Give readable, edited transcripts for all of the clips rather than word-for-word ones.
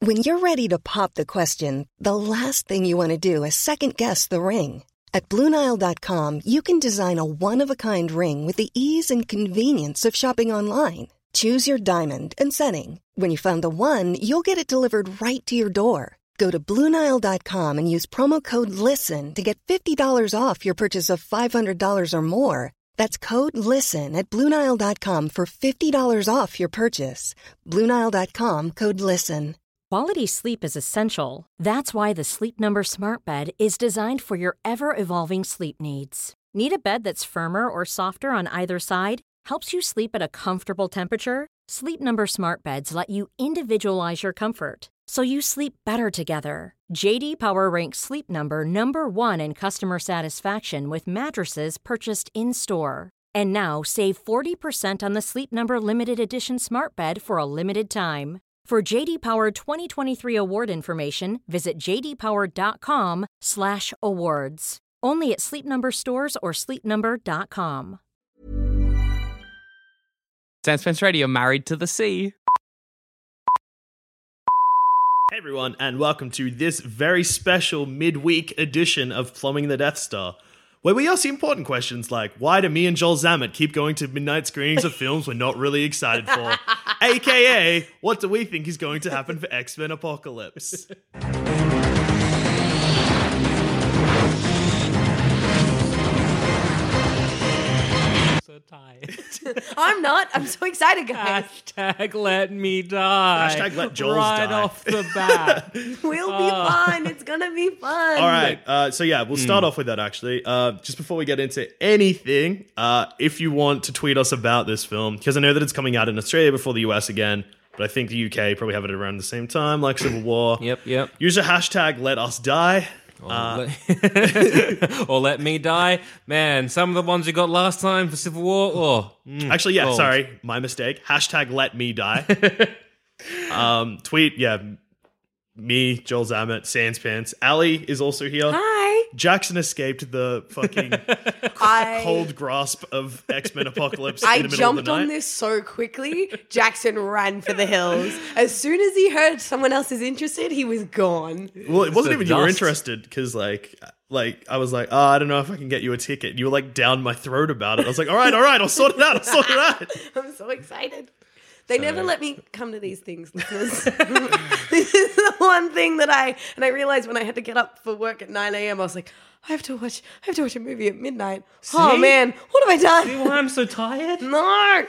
When you're ready to pop the question, the last thing you want to do is second-guess the ring. At BlueNile.com, you can design a one-of-a-kind ring with the ease and convenience of shopping online. Choose your diamond and setting. When you find the one, you'll get it delivered right to your door. Go to BlueNile.com and use promo code LISTEN to get $50 off your purchase of $500 or more. That's code LISTEN at BlueNile.com for $50 off your purchase. BlueNile.com, code LISTEN. Quality sleep is essential. That's why the Sleep Number Smart Bed is designed for your ever-evolving sleep needs. Need a bed that's firmer or softer on either side? Helps you sleep at a comfortable temperature? Sleep Number Smart Beds let you individualize your comfort, so you sleep better together. J.D. Power ranks Sleep Number number one in customer satisfaction with mattresses purchased in-store. And now, save 40% on the Sleep Number Limited Edition Smart Bed for a limited time. For J.D. Power 2023 award information, visit jdpower.com/awards. Only at Sleep Number stores or sleepnumber.com. Sans Pants Radio, Married to the Sea. Hey everyone, and welcome to this very special midweek edition of Plumbing the Death Star, where we ask the important questions like, why do me and Joel Zammett keep going to midnight screenings of films we're not really excited for? AKA, what do we think is going to happen for X-Men Apocalypse? So tired. I'm not. I'm so excited, guys. Hashtag let me die. Hashtag let Joel right die. off the bat. We'll be fine. It's gonna be fun. All right, so yeah, we'll start off with that actually. Just before we get into anything, if you want to tweet us about this film, because I know that it's coming out in Australia before the US again, but I think the UK probably have it around the same time, like Civil War. Yep. Use the hashtag let us die. Or let me die. Man, some of the ones you got last time for Civil War. Actually, yeah, gold. sorry, my mistake. Hashtag let me die. Tweet, yeah, me, Joel Zammett, Sans Pants. Ali is also here. Hi. Jackson escaped the fucking cold grasp of X-Men Apocalypse I in the middle jumped of the night. on this so quickly. Jackson ran for the hills. As soon as he heard someone else is interested, he was gone. Well, it wasn't the even you were dust. interested, because like I was like, I don't know if I can get you a ticket. And you were like down my throat about it. I was like, all right, I'll sort it out. I'm so excited. They never let me come to these things, listeners. This is the one thing that I realized when I had to get up for work at 9 a.m. I was like, I have to watch a movie at midnight. Oh man, what have I done? See why I'm so tired? No.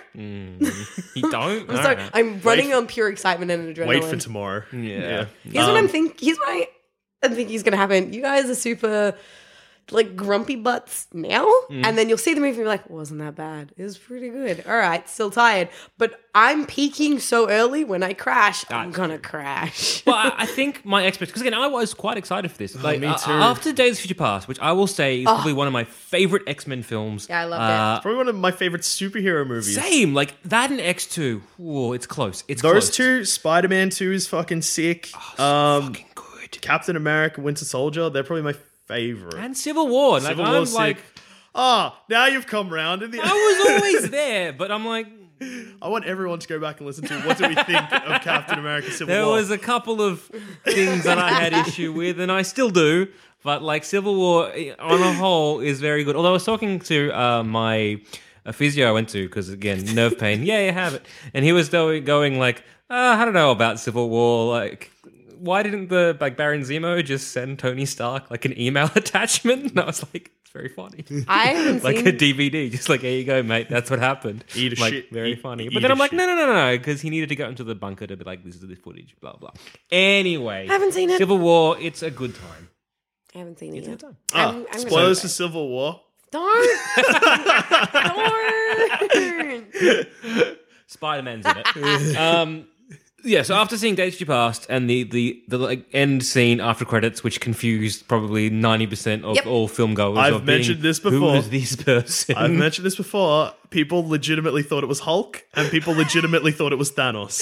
You don't? I'm running on pure excitement and adrenaline. Wait for tomorrow. Yeah. Here's what I'm thinking. Here's what I think is going to happen. You guys are super like grumpy butts now, and then you'll see the movie and be like, wasn't that bad? It was pretty good. All right, still tired. But I'm peaking so early when I crash, I'm going to crash. Well, I think my expectations, because again, I was quite excited for this. Like, me too. After Days of Future Past, which I will say is probably one of my favorite X-Men films. Yeah, I loved it. Probably one of my favorite superhero movies. Same, like that and X2. Whoa, it's close. It's Those close. two, Spider-Man 2 is fucking sick. Fucking good. Captain America, Winter Soldier, they're probably my favorite. And Civil War. Like, Civil I'm War's like, sick. Now you've come round. I was always there, but I'm like, I want everyone to go back and listen to what do we think of Captain America Civil there War. was a couple of things that I had issue with, and I still do. But like Civil War on a whole is very good. Although I was talking to my physio I went to, because again, nerve pain. Yeah, you have it. And he was going like, I don't know about Civil War. Like, why didn't the Baron Zemo just send Tony Stark like an email attachment? And I was like, it's very funny. I haven't like seen... a DVD, just like, here you go, mate. That's what happened. Eat a like, shit. Very Eat- funny. eat But then a I'm like, shit. no, because he needed to go into the bunker to be like, this is the footage, blah blah. Anyway, Haven't seen it. Civil War. It's a good time. I haven't seen it It's a yet. good time. I'm gonna Spoilers say for Civil War. Don't. Spider-Man's in it. Yeah, so after seeing Days of Future Past and the like end scene after credits, which confused probably 90% of Yep. all film goers. I've of being, mentioned this Who before. is this person? I've mentioned this before. People legitimately thought it was Hulk, and people legitimately thought it was Thanos.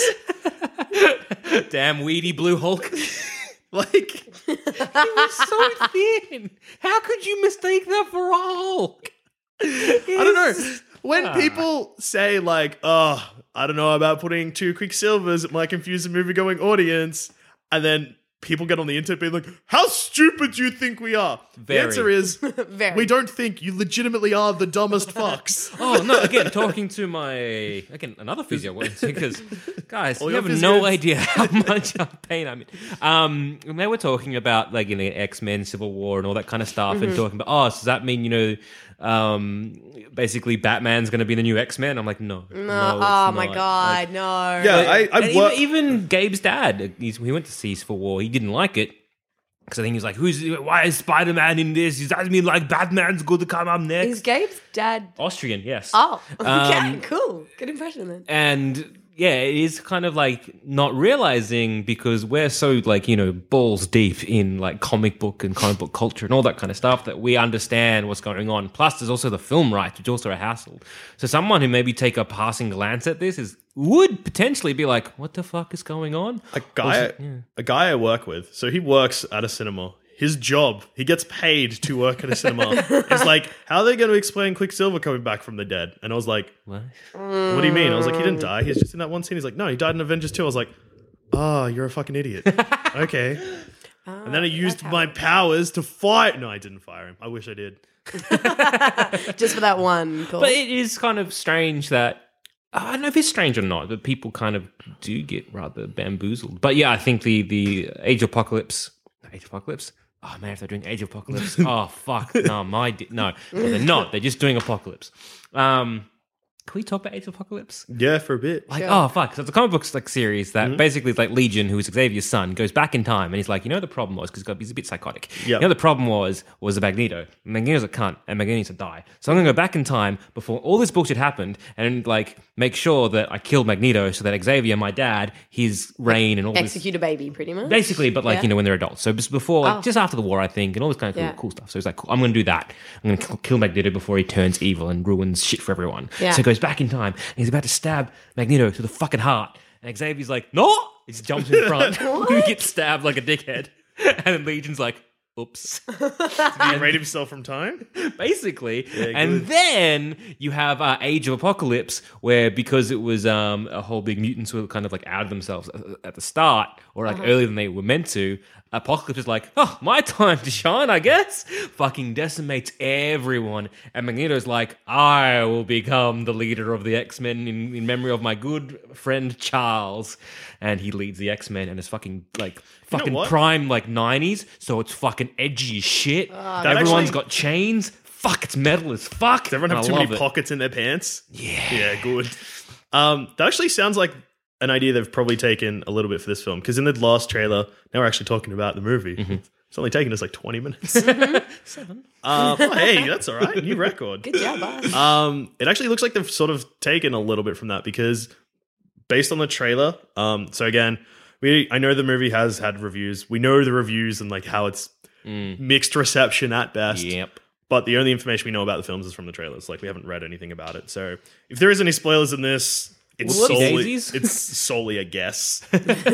Damn weedy blue Hulk. Like, He was so thin. How could you mistake that for a Hulk? I don't know. When people say like, I don't know about putting two Quicksilvers, it might confuse the movie-going audience, And then people get on the internet being like, how stupid do you think we are? Very. The answer is, Very. we don't think you legitimately are the dumbest fucks. Oh no! Again, talking to another physio because guys, All you your have no physios. idea how much pain I'm in. They were talking about like X-Men, Civil War, and all that kind of stuff, and talking about does that mean basically Batman's going to be the new X-Men? I'm like, no. No, it's oh my not. God, no. Yeah, And I even Gabe's dad, he went to see Civil War. He didn't like it because I think he was like, why is Spider-Man in this? Does that mean like Batman's going to come up next? Is Gabe's dad... Austrian, yes. Oh, okay, cool. Good impression then. And yeah, it is kind of like not realizing because we're so like, balls deep in like comic book and comic book culture and all that kind of stuff that we understand what's going on. Plus, there's also the film rights, which is also a hassle. So someone who maybe take a passing glance at this would potentially be like, what the fuck is going on? A guy I work with, so he works at a cinema. His job, he gets paid to work at a cinema. It's like, how are they going to explain Quicksilver coming back from the dead? And I was like, What? what do you mean? I was like, he didn't die. He's just in that one scene. He's like, no, he died in Avengers 2. I was like, oh, you're a fucking idiot. Okay. And then I used my powers to fire. No, I didn't fire him. I wish I did. Just for that one call. But it is kind of strange that I don't know if it's strange or not, but people kind of do get rather bamboozled. But yeah, I think the Age of Apocalypse. Oh man, if they're doing Age of Apocalypse, oh fuck, no, they're not. They're just doing Apocalypse. Can we talk about Age of Apocalypse? Yeah, for a bit. Like, oh fuck! So it's a comic book like series that basically is like Legion, who is Xavier's son, goes back in time and he's like, the problem was because he's a bit psychotic. Yep. The problem was the Magneto. Magneto's a cunt, and Magneto needs to die. So I'm gonna go back in time before all this bullshit happened and like make sure that I kill Magneto so that Xavier, my dad, his reign and all this. Execute a baby, pretty much. Basically, but like, Yeah. when they're adults. So just before, just after the war, I think, and all this kind of cool stuff. So he's like, cool, I'm going to do that. I'm going to kill Magneto before he turns evil and ruins shit for everyone. Yeah. So he goes back in time, and he's about to stab Magneto to the fucking heart. And Xavier's like, no! He just jumps in front. He gets stabbed like a dickhead. And then Legion's like, oops. Did he rate himself from time? Basically. Yeah, and good. then you have Age of Apocalypse, where because it was a whole big mutants who kind of like outed themselves at the start, or like earlier than they were meant to, Apocalypse is like, oh, my time to shine, I guess. Fucking decimates everyone. And Magneto's like, I will become the leader of the X-Men in memory of my good friend Charles. And he leads the X-Men and is fucking like fucking what? prime like 90s. So it's fucking edgy as shit. That Everyone's actually- got chains. Fuck, it's metal as fuck. Does everyone have And too I many love it. pockets in their pants? Yeah. Yeah, good. That actually sounds like an idea they've probably taken a little bit for this film. Because in the last trailer, now we're actually talking about the movie. It's only taken us like 20 minutes. 7. Hey, that's all right. New record. Good job, boss. It actually looks like they've sort of taken a little bit from that because based on the trailer, so again, I know the movie has had reviews. We know the reviews and like how it's mixed reception at best. Yep. But the only information we know about the films is from the trailers. Like we haven't read anything about it. So if there is any spoilers in this, it's Whoopsie solely daisies. it's solely a guess.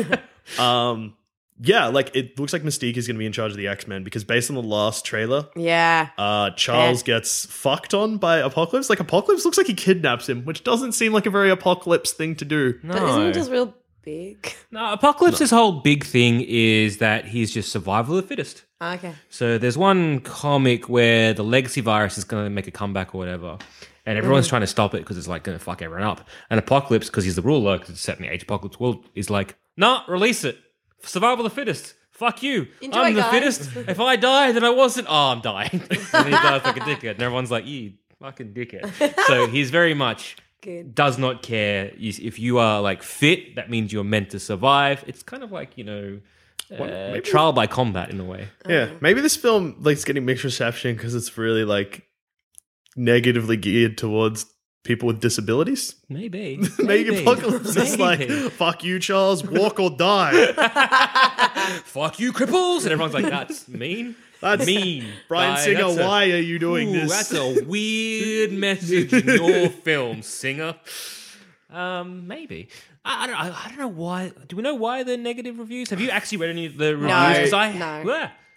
Yeah, like it looks like Mystique is going to be in charge of the X-Men because based on the last trailer, Yeah. Charles gets fucked on by Apocalypse. Like Apocalypse looks like he kidnaps him, which doesn't seem like a very Apocalypse thing to do. But isn't he just real big? No, Apocalypse's whole big thing is that he's just survival of the fittest. Okay. So there's one comic where the legacy virus is going to make a comeback or whatever. And everyone's trying to stop it because it's like going to fuck everyone up. And Apocalypse, because he's the ruler, because it's set in the Age of Apocalypse world, is like, nah, release it. Survival of the fittest. Fuck you. Enjoy, I'm the guys. fittest. If I die, then I wasn't. Oh, I'm dying. And then he dies like a dickhead. And everyone's like, you fucking dickhead. So he's very much Good. does not care. If you are like fit, that means you're meant to survive. It's kind of like, trial by combat in a way. Yeah, maybe this film like is getting mixed reception because it's really like negatively geared towards people with disabilities. Maybe. Maybe Apocalypse is like, Maybe. fuck you, Charles, walk or die. Fuck you, cripples. And everyone's like, that's mean. That's mean. Brian Guy, Singer, that's a- why are you doing Ooh, this? That's a weird message in your film, Singer. Maybe. I don't know why. Do we know why the negative reviews? Have you actually read any of the reviews? 'Cause No. Yeah.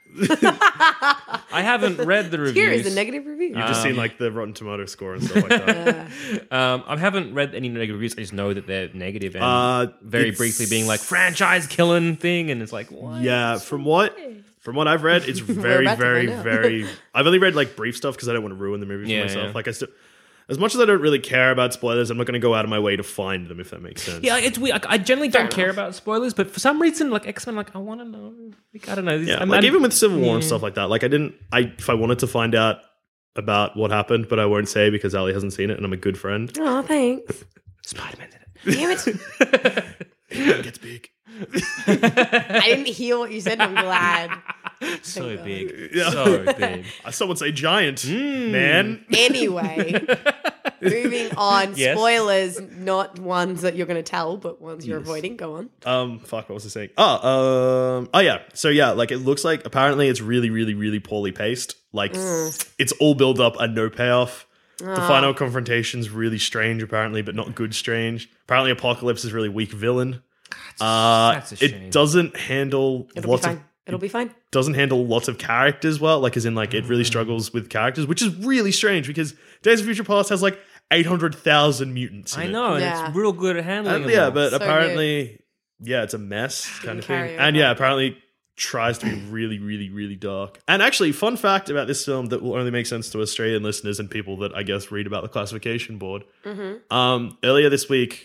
I haven't read the reviews. Here is a negative review. You've just seen like the Rotten Tomato score and stuff like that. I haven't read any negative reviews. I just know that they're negative and very it's- briefly being like franchise killing thing, and it's like what? Yeah, from what I've read, it's very, about to very, find out. very. I've only read like brief stuff because I don't want to ruin the movie for Yeah, myself. yeah. Like I still, as much as I don't really care about spoilers, I'm not going to go out of my way to find them if that makes sense. Yeah, it's weird. I generally don't care about spoilers, but for some reason, like X-Men, like I want to know. Like, I don't know. Yeah, like even with Civil War and stuff like that. Like if I wanted to find out about what happened, but I won't say because Ali hasn't seen it, and I'm a good friend. Oh, thanks. Spider-Man did it. Damn it. It gets big. I didn't hear what you said. I'm glad. So God. big, Yeah. so big. Someone say giant, man. Anyway, moving on. Yes. Spoilers, not ones that you're going to tell, but ones you're avoiding. Go on. Fuck, what was I saying? Oh yeah. So yeah, like it looks like apparently it's really, really, really poorly paced. Like it's all build up and no payoff. The final confrontation's really strange, apparently, but not good strange. Apparently, Apocalypse is really weak villain. That's a shame. It doesn't handle It'll lots be of fine. It'll be fine. doesn't handle lots of characters well. Like as in like it really struggles with characters, which is really strange because Days of Future Past has like 800,000 mutants. In I it. know, and Yeah. it's real good at handling. them Yeah, all. but So apparently, yeah, it's a mess kind of carry thing. over. And yeah, apparently tries to be really, really, really dark. And actually, fun fact about this film that will only make sense to Australian listeners and people that I guess read about the classification board. Earlier this week,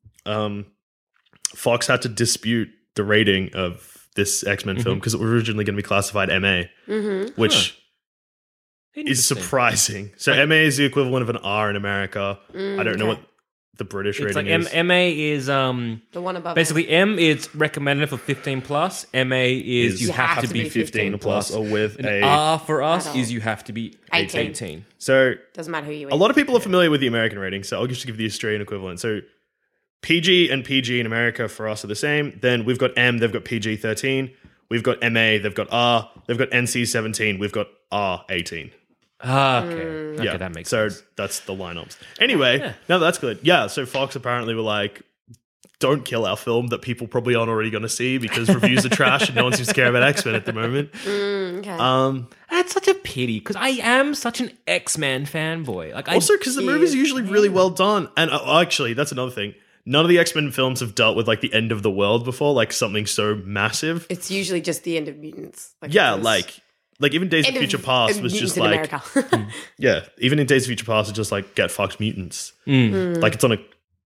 Fox had to dispute the rating of this X-Men film because it was originally going to be classified MA, which is Interesting. surprising. So MA is the equivalent of an R in America. I don't know what the British It's rating like is. MA is The one above. basically M is recommended for 15 plus. MA is you have to be 15 plus or with And a R for us Adult. is you have to be 18. 18. So Doesn't matter who you a lot of people are familiar with the American rating, so I'll just give the Australian equivalent. So PG and PG in America for us are the same. Then we've got M, they've got PG-13. We've got MA, they've got R. They've got NC-17, we've got R-18. Okay. Okay, that makes so sense. that's the lineups. Anyway, no, that's good. Yeah, so Fox apparently were like, don't kill our film that people probably aren't already going to see because reviews are trash and no one seems to care about X-Men at the moment. Okay. That's such a pity because I am such an X-Men fanboy. Like, Also, because the movies are usually really well done. And actually, that's another thing. None of the X-Men films have dealt with like the end of the world before, like something so massive. It's usually just the end of mutants. Yeah, it was- like even Days of End of- Future Past was mutants just in like America. yeah, even in Days of Future Past it's just like get fucked mutants. Like it's on a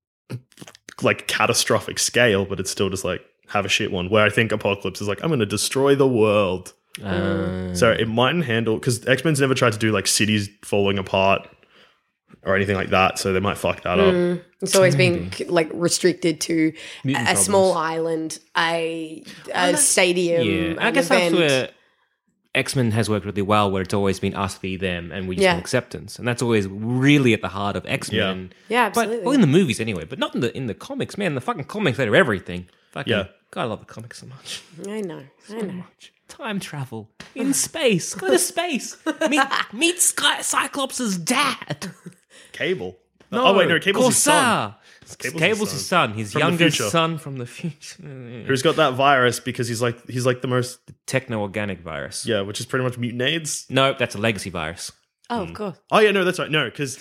like catastrophic scale, but it's still just like have a shit one. Where I think Apocalypse is like I'm going to destroy the world. So it mightn't handle because X-Men's never tried to do like cities falling apart or anything like that. So they might fuck that up. It's always been like restricted to Mutant a problems. small island, a stadium. yeah, I an guess event. that's where X-Men has worked really well, where it's always been us v them, and we just Yeah. want acceptance, and that's always really at the heart of X-Men. Yeah, But absolutely. well, in the movies anyway, but not in the comics. Man, the fucking comics they're everything. Fucking, Yeah. God, I love the comics so much. I know. Time travel in space. Go to space. Meet Cyclops' dad. Cable. Oh wait, no, Cable's his son. Corsair. Cable's Cable's, his his son. His From the youngest future. son from the future. Who's got that virus because he's like the most Techno-organic virus. yeah, which is pretty much mutant AIDS. No, that's a legacy virus. Oh, of course. Oh yeah, no, that's right. No, because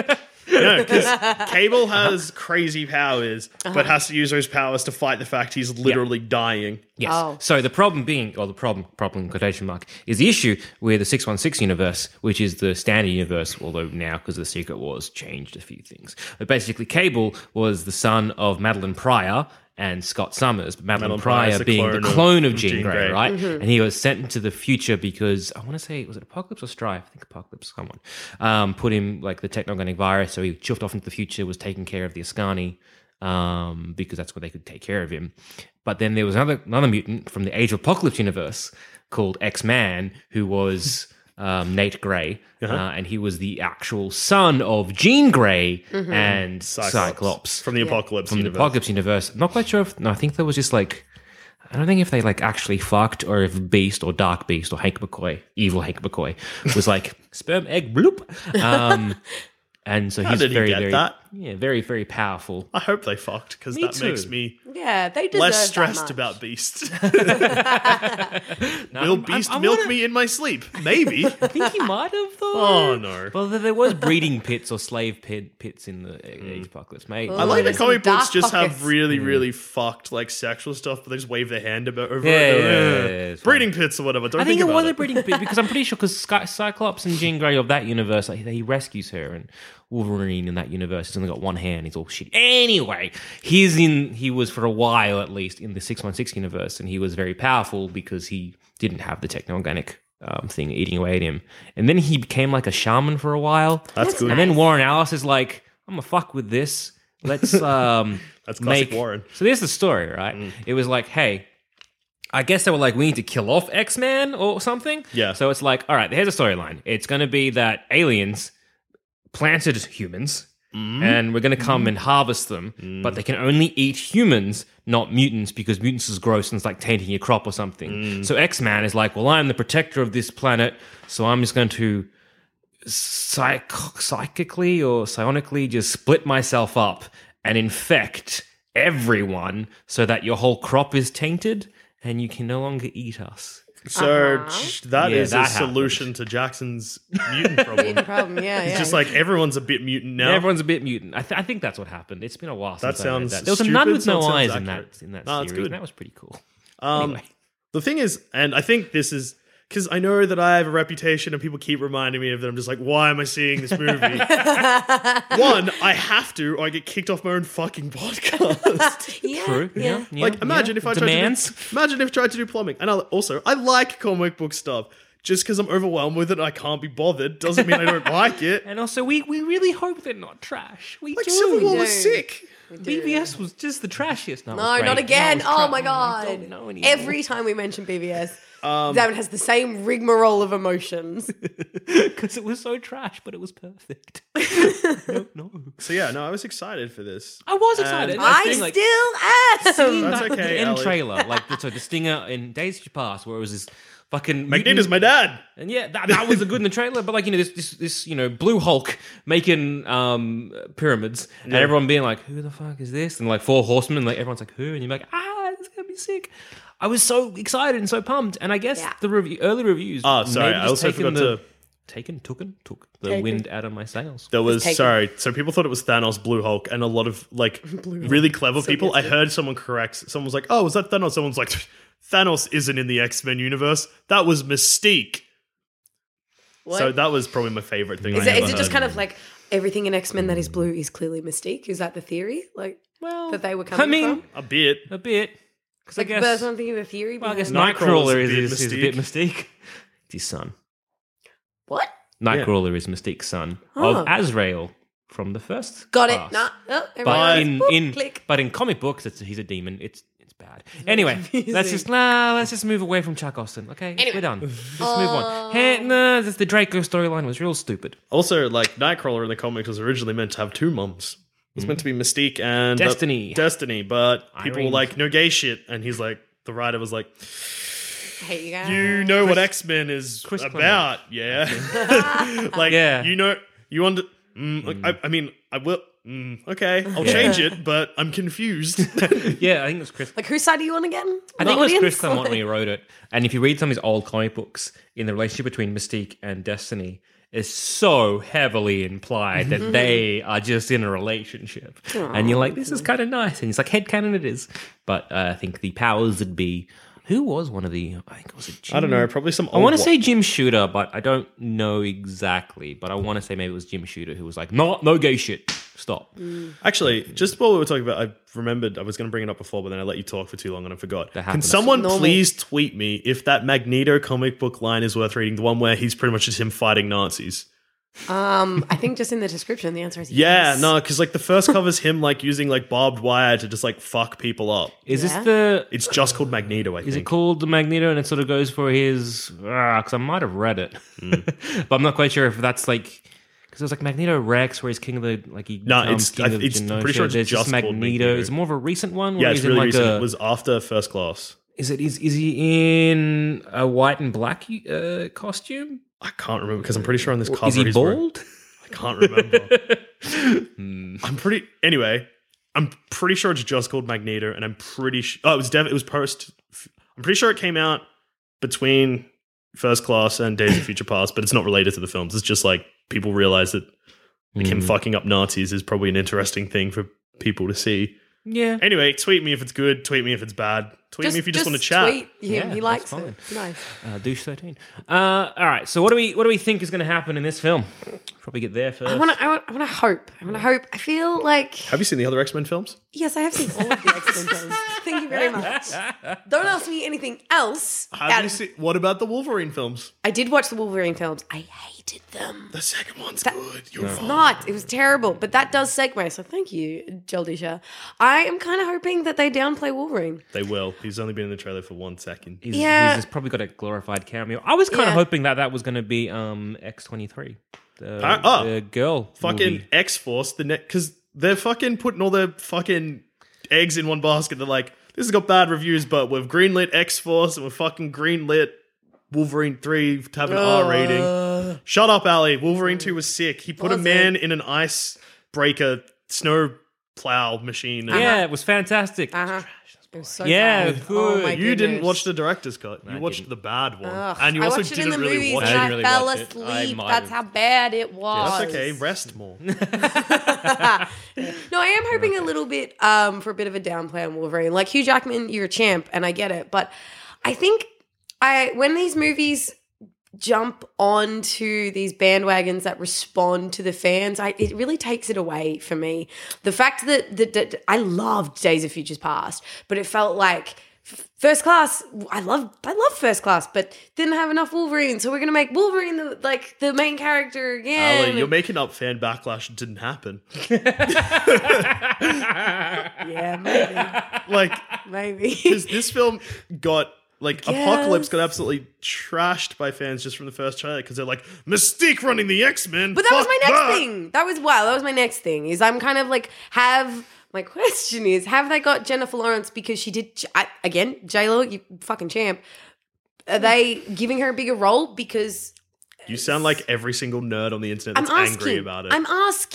Cable has crazy powers, but has to use those powers to fight the fact he's literally dying. Yes. Oh. So the problem being, or the problem quotation mark, is the issue with the 616 universe, which is the standard universe, although now because of the Secret Wars changed a few things. But basically, Cable was the son of Madeline Pryor and Scott Summers, but Madeline Pryor is Pryor the being the clone clone of of Jean Jean Grey, Grey. right? And he was sent into the future because, I want to say, was it Apocalypse or Strife? I think Apocalypse, someone. Put him, like, the techno-organic virus, so he chuffed off into the future, was taking care of the Ascani, because that's where they could take care of him. But then there was another mutant from the Age of Apocalypse universe called X-Man, who was Nate Grey, and he was the actual son of Jean Grey and Cyclops from the Apocalypse from universe. the Apocalypse universe. I'm not quite sure if I think there was just like I don't think if they like actually fucked or if Beast or Dark Beast or Hank McCoy, evil Hank McCoy, was like sperm egg bloop. And so How he's did he very get very that? Yeah, very, very powerful. I hope they fucked because Me that too. makes me Yeah, they deserve less that stressed much. about Beast. No, Will Beast I milk wanna- me in my sleep? Maybe. I think he might have, though. Oh, no. Well, there was breeding pits or slave pits in the Age Apocalypse, mate. I like there's that comic some books dark just have pockets. really, really fucked like sexual stuff, but they just wave their hand over Yeah, it. it's fine. Breeding pits or whatever. Don't I think it about was a breeding pit because I'm pretty sure because Cyclops and Jean Grey of that universe, like, he rescues her, and Wolverine in that universe has only got one hand. He's all shit. Anyway, he was for a while at least in the 616 universe, and he was very powerful because he didn't have the techno-organic thing eating away at him. And then he became like a shaman for a while. That's good. And then Warren Ellis is like, I'm gonna fuck with this. Let's That's classic Warren. So there's the story, right? It was like, hey, I guess they were like, we need to kill off X-Man or something. Yeah. So it's like, all right, here's a storyline. It's going to be that aliens planted humans and we're going to come and harvest them, but they can only eat humans, not mutants, because mutants is gross and it's like tainting your crop or something. So X-Man is like, well, I'm the protector of this planet, so I'm just going to psychically or psionically just split myself up and infect everyone so that your whole crop is tainted and you can no longer eat us. So that Yeah, is that a solution to Jackson's mutant No problem. problem. Yeah, It's yeah. just like everyone's a bit mutant now. Everyone's a bit mutant. I think that's what happened. It's been a while That since I read sounds that. There was a stupid, nun with so no it sounds eyes accurate. in that No, it's series. good. That was pretty cool. Um, Anyway. The thing is, and I think this is because I know that I have a reputation and people keep reminding me of that. I'm just like, why am I seeing this movie? One, I have to, or I get kicked off my own fucking podcast. yeah, True. Yeah. Like, imagine if I tried Demands. to do plumbing. And I like comic book stuff. Just because I'm overwhelmed with it, and I can't be bothered doesn't mean I don't like it. And also, we really hope they're not trash. We Like do. Civil War do. was sick. BVS was just the trashiest. No, it was No, great. not again. No, it was Oh my I god. don't know anymore. Every time we mention BVS, David has the same rigmarole of emotions. Because it was so trash, but it was perfect. no. So yeah, no, I was excited for this. I was excited. And That's I the thing, like, still am. That's that- okay, The end Ellie. trailer, like the stinger in Days to Past, where it was this fucking Magneto's my dad. and yeah, that was a good in the trailer. But like this blue Hulk making pyramids, and everyone being like, "Who the fuck is this?" And like four horsemen, and like everyone's like, "Who?" And you're like, "Ah, this is gonna be sick." I was so excited and so pumped, and I guess Yeah. the early reviews. Oh, sorry, maybe I just also taken forgot took the wind out of my sails. There was taken. sorry. So people thought it was Thanos, Blue Hulk, and a lot of like really clever people. I heard someone correct. Someone was like, "Oh, was that Thanos?" Someone's like, "Thanos isn't in the X-Men universe. That was Mystique." What? So that was probably my favorite thing. Is I it, ever is it just heard. kind of like everything in X-Men that is blue is clearly Mystique? Is that the theory? Like Well, that they were coming from? a bit? a bit. Because Like, I that's guess, what I'm thinking of a theory. well, I guess behind- Nightcrawler's Nightcrawler a bit is a bit Mystique. It's his son. What? Nightcrawler is Mystique's son Oh. of Azrael from the first. Got it. class. Nah. Oh, But everyone goes, in click. but in comic books, he's a demon. It's bad. Anyway, let's just move away from Chuck Austin. Okay, we're done. Let's move on. Hey, no, the Draco storyline was real stupid. Also, like Nightcrawler in the comics was originally meant to have two mums. It was meant to be Mystique and Destiny. Destiny, but people were Irene. like, "No gay shit," and he's like, the writer was like, Hey, you guys. "You know what X-Men is Chris about, yeah? Like, Yeah. you know, you under. I mean, I will. Okay, I'll change it, but I'm confused." Yeah, I think it was Chris. Like, whose side are you on again? I think it was Audience? Chris Claremont when he wrote it. And if you read some of his old comic books, in the relationship between Mystique and Destiny is so heavily implied that they are just in a relationship. And you're like, this is kind of nice. And it's like, headcanon it is. But I think the powers that be... Who was one of the... I think it was a Jim... I don't know, probably some. I want to say Jim Shooter, but I don't know exactly. But I want to say maybe it was Jim Shooter who was like, no gay shit. Stop. Actually, just while we were talking about, I remembered I was going to bring it up before, but then I let you talk for too long and I forgot. That Can happens. someone Normal. please tweet me if that Magneto comic book line is worth reading? The one where he's pretty much just him fighting Nazis. I think just in the description, the answer is Yeah, yes. no, because like the first cover's him like using like barbed wire to just like fuck people up. Is Yeah. this the... It's just called Magneto, I think. Is it called the Magneto and it sort of goes for his... Because I might have read it. But I'm not quite sure if that's like... Because it was like Magneto Rex where he's king of the... Like he No, becomes it's- king of it's Genosha. pretty sure it's There's just called Magneto. Is it more of a recent one? Where Yeah, it's he's really in like recent. a... It was after First Class. Is he in a white and black costume? I can't remember because I'm pretty sure on this cover Is he he's wearing- bald? I can't remember. I'm pretty sure it's just called Magneto, and I'm pretty sure it was post. I'm pretty sure it came out between First Class and Days of Future Past, but it's not related to the films. It's just like people realize that him fucking up Nazis is probably an interesting thing for people to see. Yeah. Anyway, tweet me if it's good. Tweet me if it's bad. Tweet me if you just want to chat. Tweet him. Yeah, He likes that's it. Nice. Douche 13. All right. So what do we think is going to happen in this film? Probably get there first. I want to hope. I feel like Have you seen the other X-Men films? yes, I have seen all of the X-Men films. Thank you very much. Don't ask me anything else. What about the Wolverine films? I did watch the Wolverine films. I hated them. The second one's good. You're It's wrong. not. It was terrible. But that does segue. So thank you, Joel Disha. I am kind of hoping that they downplay Wolverine. They will. He's only been in the trailer for 1 second. He's just probably got a glorified cameo. I was kind of Yeah. hoping that was going to be X-23. The girl Fucking movie. X-Force, because they're fucking putting all their fucking eggs in one basket. They're like, this has got bad reviews, but we've greenlit X-Force and we've fucking greenlit Wolverine 3 to have an R rating. Shut up, Ali. Wolverine 2 was sick. He put a Was man it? in an ice breaker snow plow machine. and Yeah, it was fantastic. It was so Yeah, bad. it was good. Oh my You didn't goodness. watch the director's cut. You I watched didn't. the bad one. Ugh. And you I also watched it in didn't the really movies watch and it. I I didn't really fell watch it. I asleep. might That's have. how bad it was. That's okay. Rest more. No, I am hoping a little bit for a bit of a downplay on Wolverine. Like Hugh Jackman, you're a champ, and I get it. But I think when these movies jump onto these bandwagons that respond to the fans, it really takes it away for me. The fact that I loved Days of Futures Past, but it felt like First Class. I love First Class, but didn't have enough Wolverine, so we're gonna make Wolverine the main character again. Ali, you're making up fan backlash. It didn't happen. Yeah, maybe, Like, maybe. because this film got like Yes. Apocalypse got absolutely trashed by fans just from the first trailer because they're like Mystique running the X-Men. But that was fuck my next that." thing. That was my next thing. Is I'm kind of like my question is, have they got Jennifer Lawrence because she did again J-Lo, you fucking champ? Are they giving her a bigger role because? You sound like every single nerd on the internet I'm that's asking. angry about it. I'm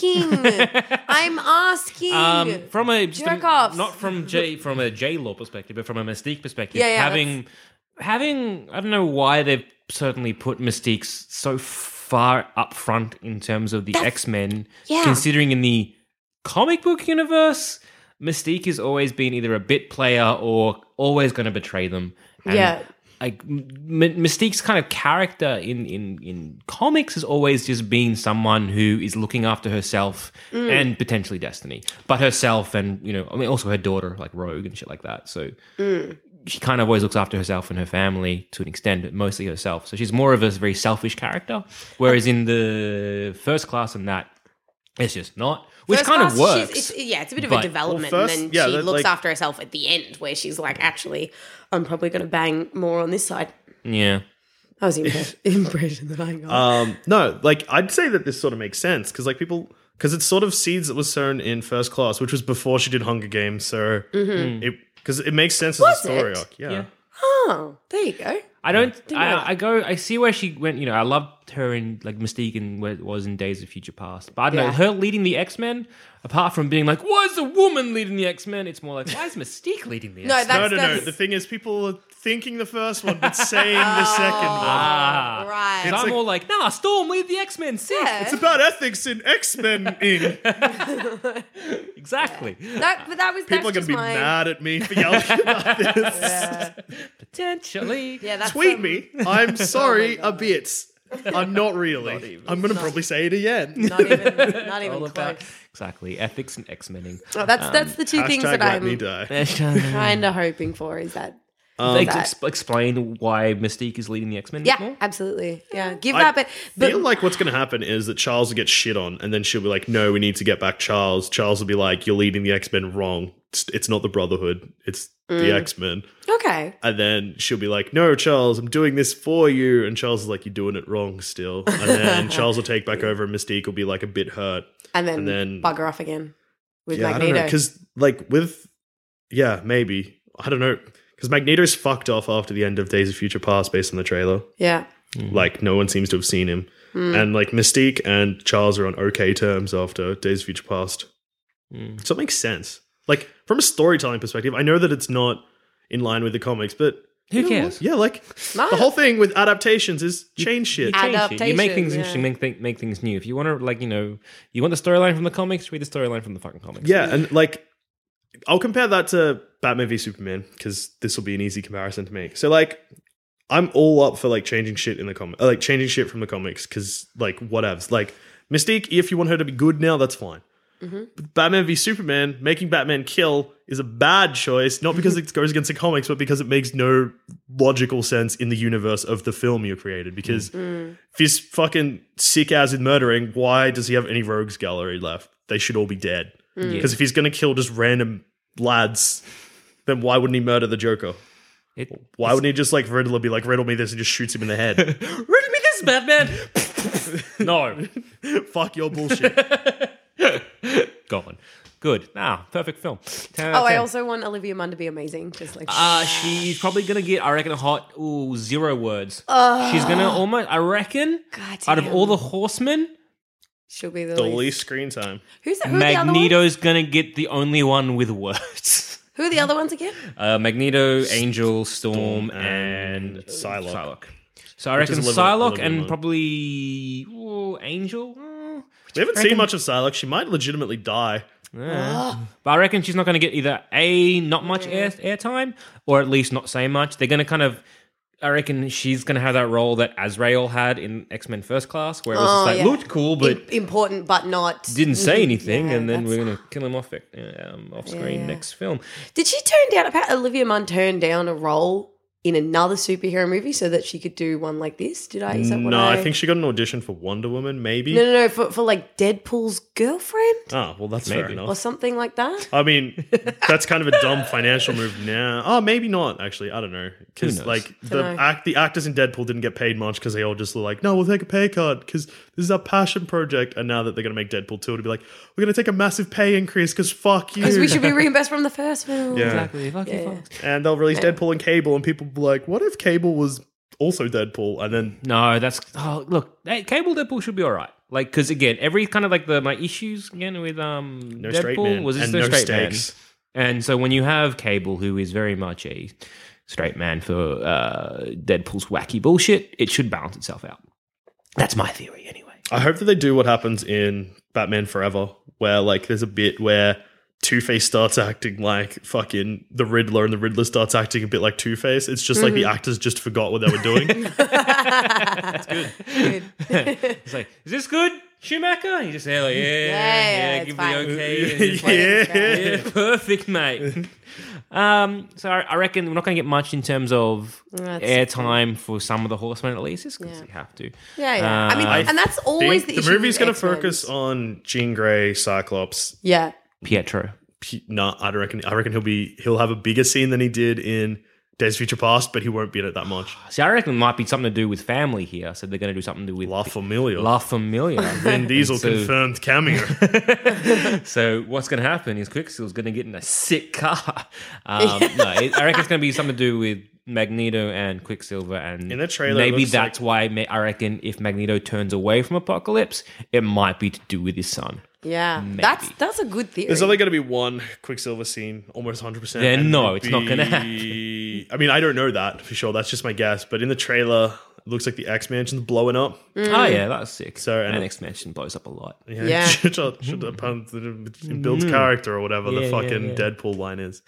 asking. From a Jerk-offs. not from a J-Law perspective, but from a Mystique perspective. Yeah, having I don't know why they've certainly put Mystique so far up front in terms of the X-Men. Yeah. Considering in the comic book universe, Mystique has always been either a bit player or always going to betray them. And Yeah. like Mystique's kind of character in comics has always just been someone who is looking after herself and potentially Destiny, but herself and also her daughter, like Rogue and shit like that. So she kind of always looks after herself and her family to an extent, but mostly herself. So she's more of a very selfish character, whereas in the First Class and that, it's just not. Which First kind of Class, works. it's a bit of but- a development, Well, first- and then yeah, she that, looks like- after herself at the end, where she's like, actually, I'm probably going to bang more on this side. Yeah. That was the impression that I got. No, like I'd say that this sort of makes sense because because it's sort of seeds that was sown in First Class, which was before she did Hunger Games, so because it makes sense as a Was story it? arc. Yeah. Yeah. Oh, there you go. I see where she went, I loved her in like Mystique and where it was in Days of Future Past. But I don't know, Yeah. her leading the X-Men, apart from being like, why is a woman leading the X-Men? It's more like, why is Mystique leading the No, X-Men? No. That's- The thing is, people are thinking the first one, but saying the second one. Ah. Right. So I'm all like, nah, Storm lead the X-Men, sick. Yeah. It's about ethics in X-Men. Exactly. But that was People are that's going to be just my, mad at me for yelling about this. Yeah, Potentially. yeah, that's Tweet me. I'm sorry, God. a bit. I'm not really. I'm going to probably say it again. Not even All close. about exactly ethics and X-Mening. Oh, that's the two things Hashtag that let me I'm die. kind of hoping for. Is that? They that. explain why Mystique is leading the X-Men a bit Yeah, more? absolutely. Yeah, give I that. But feel like what's going to happen is that Charles will get shit on, and then she'll be like, "No, we need to get back Charles." Charles will be like, "You're leading the X-Men wrong. It's not the Brotherhood. It's the X-Men." okay. And then she'll be like, "No, Charles, I'm doing this for you." And Charles is like, "You're doing it wrong still." And then Charles will take back over, and Mystique will be like a bit hurt. And then, and then- bugger off again with Yeah, I don't Magneto. know, because maybe I don't know, because Magneto's fucked off after the end of Days of Future Past based on the trailer. Yeah. Like no one seems to have seen him. And like Mystique and Charles are on okay terms after Days of Future Past. So it makes sense. Like from a storytelling perspective, I know that it's not in line with the comics, but Who cares? yeah, like the whole thing with adaptations is change shit. Change it. You make Adaptation, things yeah. interesting, make things new. If you want to, like, you want the storyline from the comics, read the storyline from the fucking comics. Yeah, and like I'll compare that to Batman v Superman because this will be an easy comparison to me. So like I'm all up for like changing shit in the like changing shit from the comics because like whatevs. Like Mystique, if you want her to be good now, that's fine. But Batman v Superman, making Batman kill is a bad choice, not because it goes against the comics, but because it makes no logical sense in the universe of the film you created. Because if he's fucking sick as in murdering, why does he have any rogues gallery left? They should all be dead. Because if he's going to kill just random lads, then why wouldn't he murder the Joker? Why wouldn't he just like Riddler be like, riddle me this and just shoots him in the head? Riddle me this, Batman. No. Fuck your bullshit. Go on. Good. Perfect film. 10 out Oh, of I 10. also want Olivia Munn to be amazing. Just like She's probably gonna get, I reckon, a hot 0 words. She's gonna almost, I reckon, God out of damn. all the horsemen, she'll be the The least. least screen time. Who are the other ones? Magneto's gonna get the only one with words. Who are the other ones again? Magneto, Angel, Storm, and and Psylocke. So I reckon is Psylocke Olivia and Munn. probably Angel. We haven't seen much of Psylocke. She might legitimately die. Yeah. But I reckon she's not going to get either not much airtime, or at least not say much. They're going to kind of, I reckon she's going to have that role that Azrael had in X-Men First Class, where it was just like, yeah. looked cool, but Important, but not. didn't say anything, Yeah, and then that's- we're going to kill him off screen Yeah. next film. Did she turn down? Apparently, Olivia Munn turned down a role in another superhero movie so that she could do one like this. Did I? Is that what No, I think she got an audition for Wonder Woman, maybe. No, for like Deadpool's girlfriend Oh, well, that's fair Maybe. or enough. something like that. I mean, that's kind of a dumb financial move now. Oh, maybe not, actually. I don't know. Because, knows? like, Dunno. the actors in Deadpool didn't get paid much because they all just were like, no, we'll take a pay cut because this is our passion project. And now that they're going to make Deadpool 2, to be like, we're going to take a massive pay increase because fuck you. Because we should be reimbursed from the first film. Yeah. Exactly. Fuck you, Yeah. fucks. And they'll release Deadpool and Cable, and people will be like, what if Cable was also Deadpool? And then No, look, Cable Deadpool should be all right. Like, because again, every kind of like my issues again with no straight Deadpool man was just and no no straight man. stakes. And so when you have Cable, who is very much a straight man for Deadpool's wacky bullshit, it should balance itself out. That's my theory, anyway. I hope that they do what happens in Batman Forever, where like there's a bit where Two-Face starts acting like fucking the Riddler and the Riddler starts acting a bit like Two-Face. It's just like the actors just forgot what they were doing. Good. It's like, is this good, Schumacher? You just say like, yeah, it's give fine. the okay. And just Yeah. yeah, perfect, mate. So I reckon we're not going to get much in terms of That's- airtime for some of the Horsemen, at least, because Yeah. you have to. Yeah. I mean, I and that's always the issue. movie's with going to X-Men. focus on Jean Grey, Cyclops. Yeah. Pietro. No, I don't reckon. I reckon he'll have a bigger scene than he did in Days of Future Past, but he won't be in it that much. See, I reckon it might be something to do with family here. So they're going to do something to do with La Familia. La Familia. Vin Diesel So- confirmed cameo. So what's going to happen is Quicksilver's going to get in a sick car. I reckon it's going to be something to do with Magneto and Quicksilver, and In the trailer, it maybe looks that's why I reckon if Magneto turns away from Apocalypse, it might be to do with his son. Yeah. Maybe. That's a good theory. There's only going to be one Quicksilver scene, almost 100%. Then and no, it'd it's not gonna be- I mean, I don't know that for sure. That's just my guess. But in the trailer, it looks like the X Mansion's blowing up. Oh yeah, that's sick. So, and and it- X Mansion blows up a lot. Yeah. should it builds character or whatever the Yeah, fucking yeah. Deadpool line is.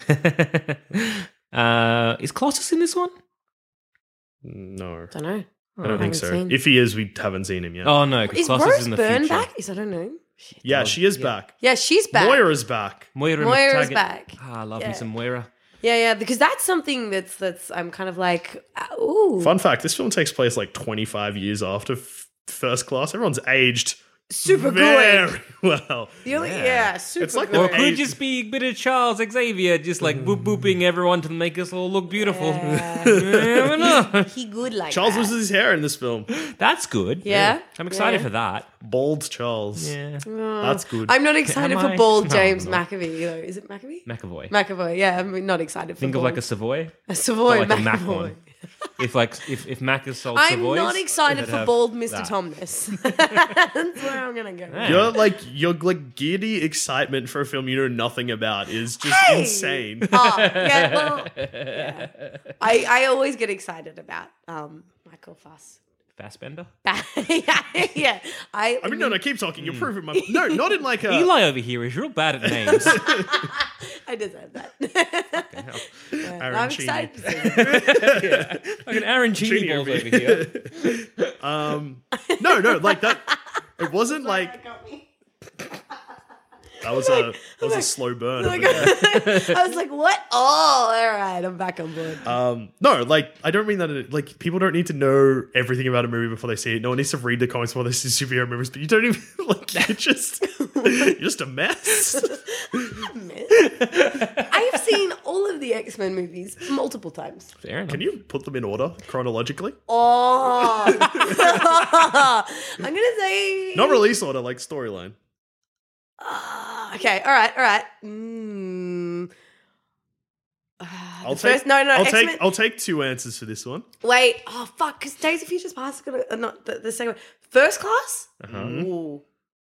Is Colossus in this one? No, don't know. I don't think so. Seen. If he is, we haven't seen him yet. Oh no, 'cause Is Colossus Rose is in the Byrne future. back? I don't know. Shit. yeah, she is back. Yeah, she's back. Moira's back. Moira Moira's McTaggart. back. Ah, I love Yeah. me some Moira. Yeah, because that's something that's I'm kind of like, ooh, Fun fact: this film takes place like 25 years after First Class. Everyone's aged super very good. well. The only, super It's like good. Or the it could Age- just be a bit of Charles Xavier, just like booping everyone to make us all look beautiful. Yeah. You never know. He good like Charles that. loses his hair in this film. That's good. Yeah. I'm excited Yeah. for that. Bald Charles. Yeah. That's good. I'm not excited Am for I? bald No, James I'm not. McAvee. Though. Is it McAvee? McAvoy. McAvoy. Yeah, I'm not excited for Think of bald. like a Savoy. a Savoy like a Mac McAvoy. one. if Mac is sold I'm Savoys, not excited it'd for have bald Mr. that. Tomness. That's where I'm gonna go. Yeah. Your giddy excitement for a film you know nothing about is just Hey! insane. Oh, yeah, well, yeah. I always get excited about Michael Fass. Fassbender. yeah. I mean, no, keep talking. You're proving my no, not in like a. Eli over here is real bad at names. I deserve that. Aaron I'm Cheney. excited to see it. Like an Aaron Cheney Cheney balls over over here. No, like that. It wasn't like that was a slow burn. over there. I was like, what? Oh, all right. I'm back on board. No, like I don't mean that. Like people don't need to know everything about a movie before they see it. No one needs to read the comics before they see superhero movies. But you don't even like. You're just a mess. I have seen all of the X-Men movies multiple times. Fair enough. Can you put them in order chronologically? Oh. I'm going to say... Not release order, like storyline. Okay, all right. X-Men. I'll take two answers for this one. Wait, oh fuck, because Days of Future Past is gonna not the second one. First Class? Ooh.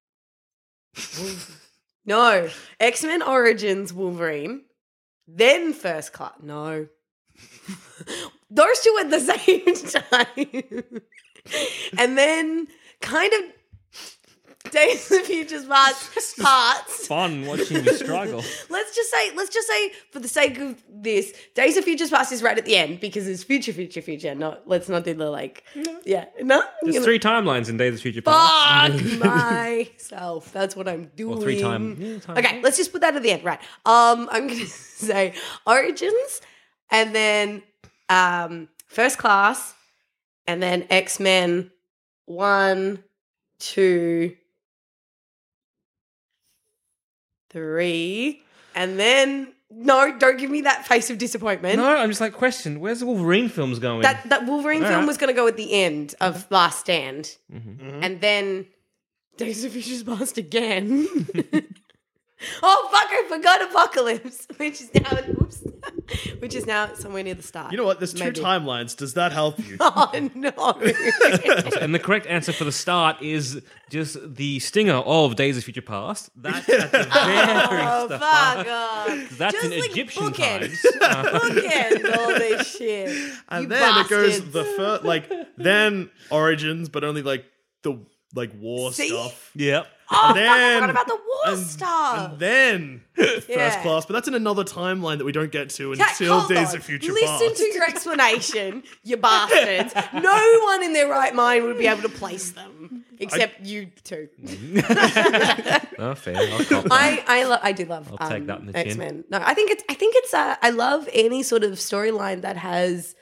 No. X-Men Origins Wolverine. Then First Class. No. Those two at the same time. And then kind of Days of Future Past parts. Fun watching you struggle. Let's just say, for the sake of this, Days of Future Past is right at the end because it's future. Let's not do the like, yeah, no. There's 3 timelines in Days of Future Past. Fuck myself. That's what I'm doing. Or 3 times. Okay, let's just put that at the end. Right. I'm gonna say Origins, and then First Class, and then X-Men 1, 2, 3, and then no, don't give me that face of disappointment. No, I'm just like, question, where's the Wolverine films going? That Wolverine film Alright. was going to go at the end of Last Stand, and then Days of Future Past again. Oh fuck! I forgot Apocalypse, which is now somewhere near the start. You know what? There's 2 Maybe. timelines. Does that help you? Oh no! And the correct answer for the start is just the stinger of Days of Future Past. That's at the very Oh start. fuck off! That's Just in like Egyptian bookend. times. Bookend all this shit. And You then it goes bastards. the first, like then Origins, but only like the war See? stuff. Yep. Oh And fuck! I then- forgot about the war stuff. And then First Yeah. Class, but that's in another timeline that we don't get to Okay, until hold Days on. of Future Listen Past. to your explanation, you bastards. No one in their right mind would be able to place them, except you two. Oh, fair. I'll cop that. I do love I'll take that in the chin. X-Men. No, I think it's I love any sort of storyline that has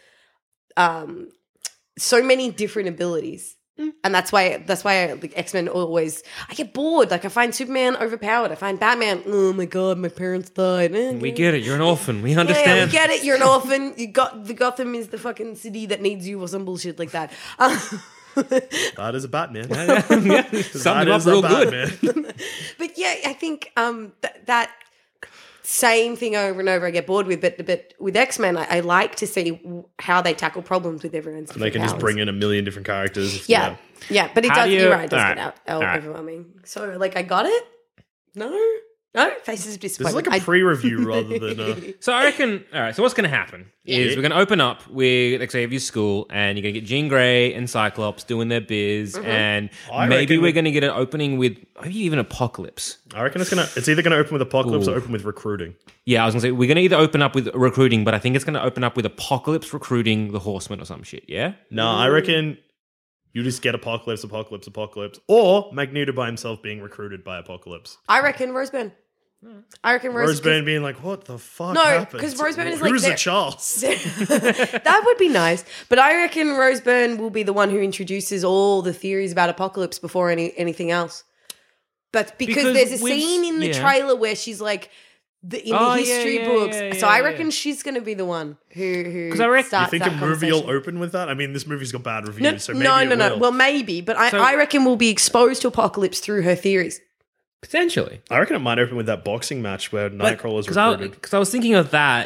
so many different abilities. And that's why like X-Men always I get bored. Like I find Superman overpowered. I find Batman, oh my god, my parents died. We get it. You're an orphan. We Yeah, understand. we get it. You're an orphan. You got the Gotham is the fucking city that needs you or some bullshit like that. That is a Batman. Summed it up is a real good. Batman. But yeah, I think that same thing over and over I get bored with. But with X-Men, I like to see how they tackle problems with everyone's different They can just powers. bring in a million different characters. Yeah, but it How does. do you- You're right. It does Alright, get alright. overwhelming. So like, I got it. No, faces of This is disappointment. like a pre-review rather than a... So I reckon, all right, so what's going to happen is we're going to open up with Xavier's school and you're going to get Jean Grey and Cyclops doing their biz and I maybe reckon we're we- going to get an opening with maybe even Apocalypse. I reckon it's either going to open with Apocalypse or Ooh. open with recruiting. Yeah, I was going to say, we're going to either open up with recruiting, but I think it's going to open up with Apocalypse recruiting the Horsemen or some shit, yeah? No, I reckon you just get Apocalypse, or Magneto by himself being recruited by Apocalypse. I reckon Roseburn. I reckon Roseburn being like, what the fuck No, happened? 'cause Roseburn is like Who's they're- a Charles? That would be nice. But I reckon Roseburn will be the one who introduces all the theories about Apocalypse before anything else. But because Because there's a we've- scene in the yeah. trailer where she's like in Oh, the yeah, history yeah, books. yeah, So yeah, I yeah. reckon she's going to be the one who 'Cause I reckon- starts You think that a movie will conversation. open with that? I mean, this movie's got bad No, reviews, so maybe no. it will. Well, maybe, but So- I reckon we'll be exposed to Apocalypse through her theories. Potentially. I reckon it might open with that boxing match where Nightcrawler's Because recruited. I was thinking of that,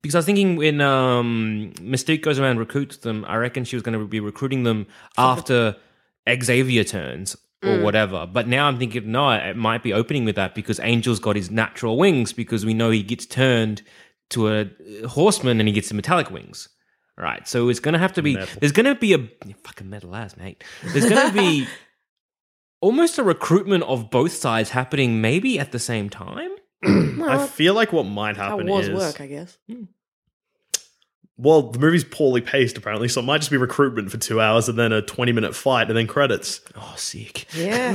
Because I was thinking when Mystique goes around and recruits them, I reckon she was going to be recruiting them after Xavier turns or whatever. But now I'm thinking, no, it might be opening with that because Angel's got his natural wings because we know he gets turned to a horseman and he gets the metallic wings. All right, so it's going to have to be... Metal. There's going to be a... Fucking metal ass, mate. There's going to be almost a recruitment of both sides happening maybe at the same time. I feel like what might How happen wars is... work, I guess. Well, the movie's poorly paced, apparently, so it might just be recruitment for 2 hours and then a 20-minute fight and then credits. Oh, sick. Yeah.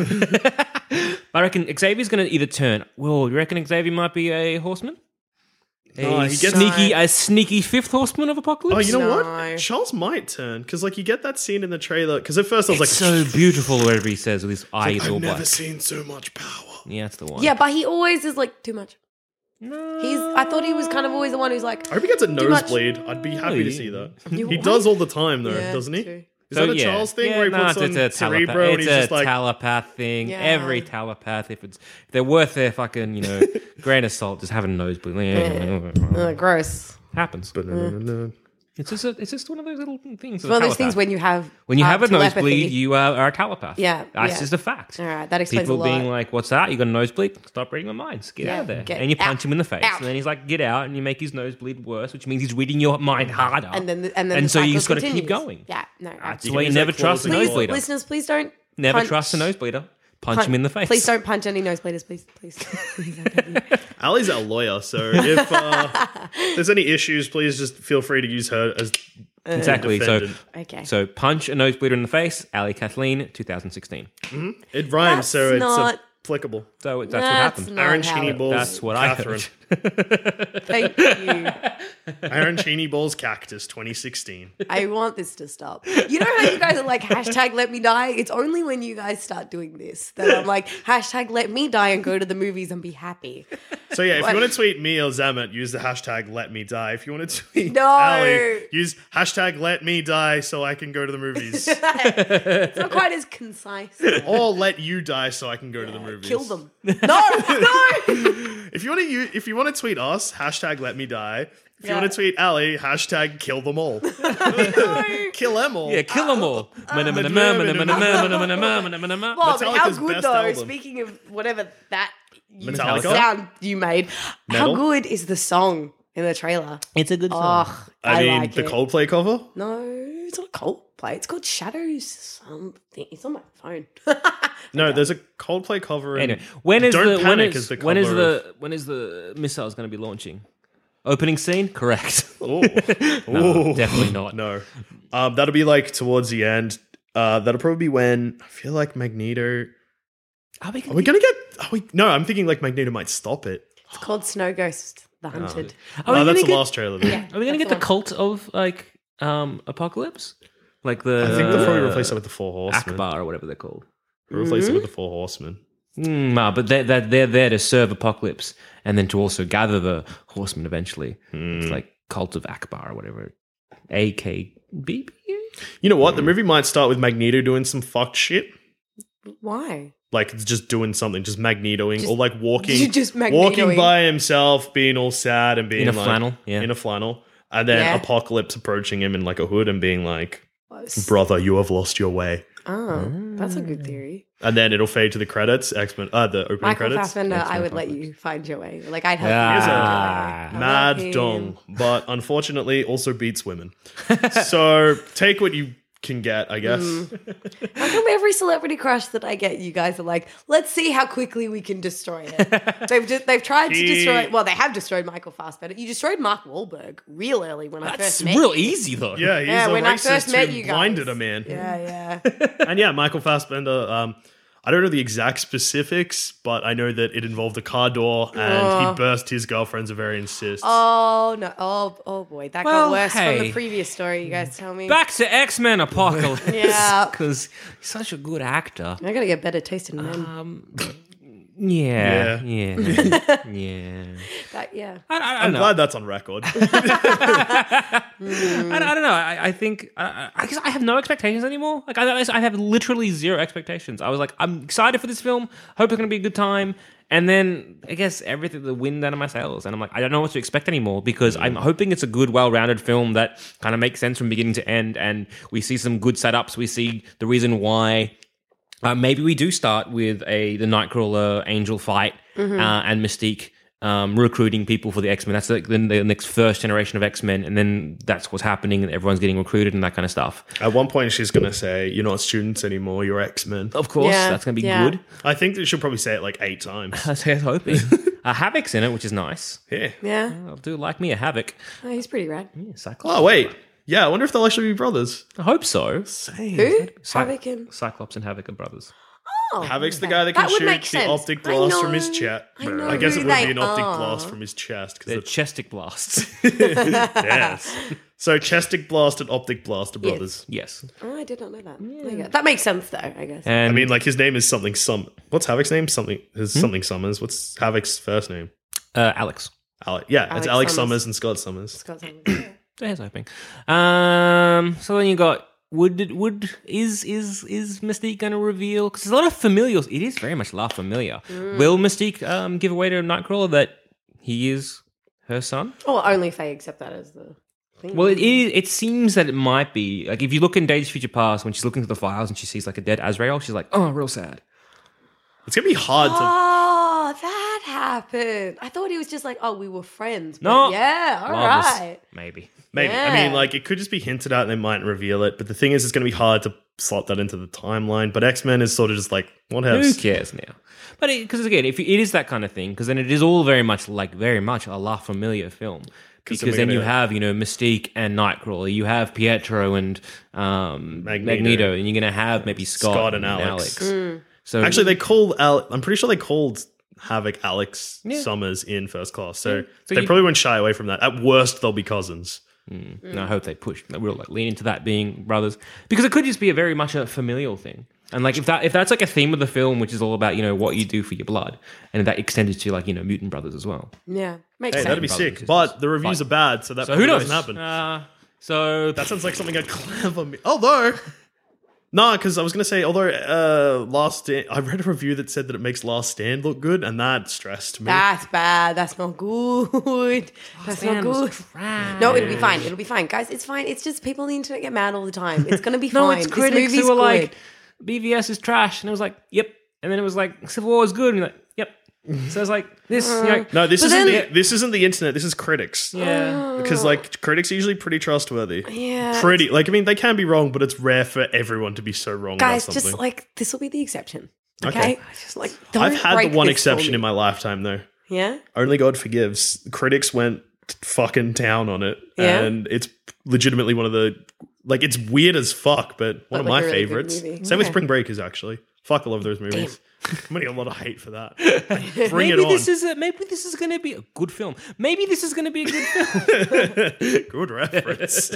I reckon Xavier's going to either turn... Well, you reckon Xavier might be a horseman? A he gets- sneaky fifth horseman of Apocalypse? Oh, you know No. what? Charles might turn, because like you get that scene in the trailer, because at first I was It's like... so beautiful whatever he says with his eyes all I've never black. seen so much power. Yeah, that's the one. Yeah, but he always is like, too much. No. I thought he was kind of always the one who's like, I hope he gets a Too much. nosebleed. I'd be happy to see that. You He what? does all the time, though, Yeah, doesn't he? true. Is that a Charles thing where he puts on Cerebro and he's just like... telepath thing. Yeah. Every telepath, if they're worth their fucking, grain of salt, just have a nosebleed. Gross. Happens. No. It's just one of those little things. It's one of those things when you have a telepathy. nosebleed, you are a telepath. Yeah, That's yeah. just a fact. All right, that explains People a lot. being like, "What's that? You got a nosebleed? Stop reading my minds. Get Yeah, out of there." get And you punch out. him in the face, Out. and then he's like, "Get out!" And you make his nosebleed worse, which means he's reading your mind harder. and then the so you cycle just got to keep continues. going. Yeah, no. That's You why can you use never that trust a closing Please, nosebleeder. listeners, please don't Never punch- trust a nosebleeder. Punch him in the face. Please don't punch any nosebleeders, please. Please. I beg you. Ali's a lawyer, so if there's any issues, please just feel free to use her as Exactly. defendant. Okay. So punch a nosebleeder in the face. Ali Kathleen, 2016. It rhymes, That's so it's not- applicable. So that's what happened. not Aaron how Cheney it- balls. That's what Catherine. I heard. Thank you. Aaron Cheney balls cactus 2016. I want this to stop. You know how you guys are like, hashtag let me die? It's only when you guys start doing this that I'm like, hashtag let me die and go to the movies and be happy. So yeah, if Like- you want to tweet me or Zamet, use the hashtag let me die. If you want to tweet No. Ali, use hashtag let me die so I can go to the movies. It's not quite as concise. Or let you die so I can go to the movies. Kill them. No, no. If you want to tweet us, hashtag let me die. If you Yeah. want to tweet Ali, hashtag kill them all. Kill them all. Yeah, kill them all. Well, but how Metallica's good best though, album. speaking of whatever that Metallica? sound you made, Metal? how good is the song in the trailer? It's a good song. Oh, I mean, like the it. Coldplay cover? No, it's not Coldplay. It's called Shadows something. It's on my phone. No, there's a Coldplay cover. In Anyway, when is Don't the Panic is the when is cover the when is the missiles going to be launching? Opening scene, correct? Oh, No, definitely not. No. That'll be like towards the end. That'll probably be when I feel like Magneto. Are we Are we gonna get? No, I'm thinking like Magneto might stop it. It's called Snow Ghost, the Hunted. Are we That's gonna the get- last trailer. Then. Are we going to get That's the the cult of like Apocalypse? Like the I think they'll probably replace it with the Four Horsemen. Akbar or whatever they're called. Replace it with the Four Horsemen. No, but they're there to serve Apocalypse and then to also gather the horsemen eventually. It's like Cult of Akbar or whatever. AKB? You know what? The movie might start with Magneto doing some fucked shit. Why? Like just doing something, just magnetoing or like walking, Just walking magnetoing. by himself, being all sad and being In a like, flannel, yeah. in a flannel, and then Yeah. Apocalypse approaching him in like a hood and being like, Oh, "Brother, you have lost your way." that's a good theory. And then it'll fade to the credits, X-Men, the opening Michael credits. Fassbender, I X-Men would let Apocalypse. you find your way. Like I'd help Ah. you. He's find your way. I Mad love him. dong, but unfortunately also beats women. So take what you can get, I guess. How come every celebrity crush that I get, you guys are like, let's see how quickly we can destroy it. They've tried to destroy. Well, they have destroyed Michael Fassbender. You destroyed Mark Wahlberg real early when I That's first met real you. easy though. Yeah, he's Yeah, a when I racist first met who you guys. blinded a man. Yeah. And yeah, Michael Fassbender, I don't know the exact specifics, but I know that it involved a car door and he burst his girlfriend's ovarian cyst. Oh no! Oh boy, that Well, got worse from hey. the previous story. You guys tell me. Back to X-Men Apocalypse. Yeah. Because he's such a good actor. I gotta get better taste in men. Yeah. That, yeah. I I'm don't know. glad that's on record. I don't know. I think I guess I have no expectations anymore. Like I have literally zero expectations. I was like, I'm excited for this film. Hope it's going to be a good time. And then I guess everything, the wind out of my sails, and I'm like, I don't know what to expect anymore because I'm hoping it's a good, well-rounded film that kind of makes sense from beginning to end, and we see some good setups. We see the reason why. Maybe we do start with the Nightcrawler Angel fight and Mystique recruiting people for the X-Men. That's like the next first generation of X-Men, and then that's what's happening, and everyone's getting recruited and that kind of stuff. At one point, she's going to say, "You're not students anymore. You're X-Men." Of course, Yeah, that's going to be yeah. good. I think that she'll probably say it like 8 times. I was hoping. Havoc's in it, which is nice. Yeah. Yeah. I do like me a Havoc. Oh, he's pretty rad. Yeah, Cyclops. Oh wait. Yeah, I wonder if they'll actually be brothers. I hope so. Same. Who? Havoc and... Cyclops and Havoc are brothers. Oh, Havoc's the okay. guy that can would shoot make the sense. optic I blast from know- his chest. I know I guess who it would be they an optic are. blast from his chest. They're 'Cause chestic blasts. yes. So chestic blast and optic blast are brothers. Yes. Oh, I did not know that. There you go. That makes sense, though, I guess. And I mean, like his name is something. What's Havoc's name? Something Summers. What's Havoc's first name? Alex. Yeah, Alex it's Alex Summers. Summers and Scott Summers. Scott Summers. There's hoping. So then you got Would is Mystique going to reveal? Because there's a lot of familials. It is very much La Familia. Will Mystique give away to Nightcrawler that he is her son? Or only if they accept that as the thing. Well, it seems that it might be. Like, if you look in Days of Future Past, when she's looking through the files and she sees, like, a dead Azrael, she's like, oh, real sad. It's gonna be hard to. Oh, that happened. I thought he was just like, oh, we were friends. But No. yeah, all Lovers. right. Maybe. Maybe. I Yeah. mean, like, it could just be hinted at and they might reveal it. But the thing is, it's going to be hard to slot that into the timeline. But X-Men is sort of just like, what Who else? cares now? But because again, if it is that kind of thing, because then it is all very much a La Familia film. Because then we're then you gonna- have, Mystique and Nightcrawler, you have Pietro and Magneto, and you're going to have maybe Scott and Alex. So Actually, they called I'm pretty sure they called Havoc Alex Yeah. Summers in First Class. So, So they you- probably won't shy away from that. At worst, they'll be cousins. and I hope they push, they will like lean into that being brothers, because it could just be a very much a familial thing. And like if that's like a theme of the film, which is all about what you do for your blood, and that extended to like mutant brothers as well. Yeah, makes Hey, sense. that'd be Brothers and sick. sisters. But the reviews Fine. are bad, so that So probably who knows? doesn't happen. So That sounds like something a clever. Although, no, because I was going to say, Last Stand, I read a review that said that it makes Last Stand look good, and that stressed me. That's bad. That's not good. That's not good. No, it'll be fine. It'll be fine, guys. It's fine. It's just people on the internet get mad all the time. It's gonna be no, fine. it's This critics movie's who were good. like BVS is trash, and it was like, yep. And then it was like Civil War is good, and you're like, yep. So it's like this. No, this But isn't then- this isn't the internet. This is critics. Yeah. Because like critics are usually pretty trustworthy. Yeah. Pretty like I mean they can be wrong, but it's rare for everyone to be so wrong Guys, about something. just like this will be the exception. Okay, Okay. just like don't I've had break the one this for exception me. in my lifetime though. Yeah. Only God Forgives. Critics went fucking down on it, Yeah? and it's legitimately one of the like it's weird as fuck, but one of like my a really good favorites. movie. Same with Okay. Spring Breakers actually. Fuck, I love those movies. I'm getting a lot of hate for that. Bring Maybe it on. maybe this is going to be a good film. Maybe this is going to be a good film. Good reference.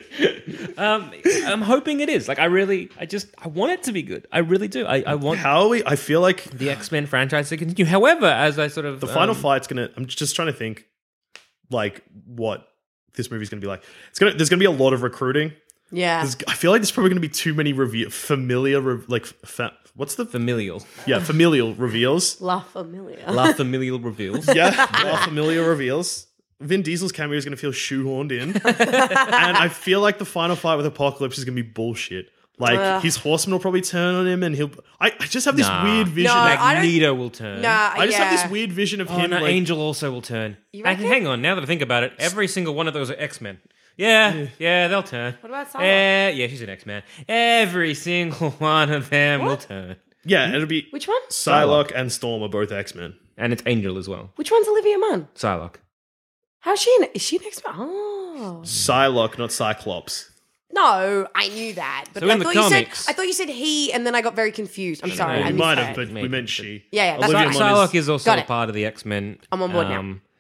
I'm hoping it is. Like I want it to be good. I really do. I want How are we? I feel like the X-Men franchise to continue. However, as I sort of the final fight's gonna. I'm just trying to think, like what this movie's gonna be like. There's gonna be a lot of recruiting. Yeah. I feel like there's probably gonna be too many what's the familial, familial reveals. La Familia. La familial reveals. Yeah, familiar reveals. Vin Diesel's cameo is going to feel shoehorned in. And I feel like the final fight with Apocalypse is going to be bullshit. Like, his horseman will probably turn on him and I just have this Nah. weird vision. No, Like, I don't- Magneto will turn. Nah, I just have yeah. this weird vision of Oh, him. no, like, Angel also will turn. You reckon? Hang on, now that I think about it, every single one of those are X-Men. Yeah, they'll turn. What about Psylocke? Yeah, she's an X-Man. Every single one of them will turn. yeah, it'll be Which one? Psylocke and Storm are both X-Men. And it's Angel as well. Which one's Olivia Munn? Psylocke. How's she in it? Is she an X-Men? Oh. Psylocke, not Cyclops. No, I knew that. But So I in the thought comics- you said he, and then I got very confused. I'm sorry. no, I You might misheard. have, but we Maybe. meant she. Yeah, that's Olivia right. Munn Psylocke is also Got a it. part of the X-Men. I'm on board now.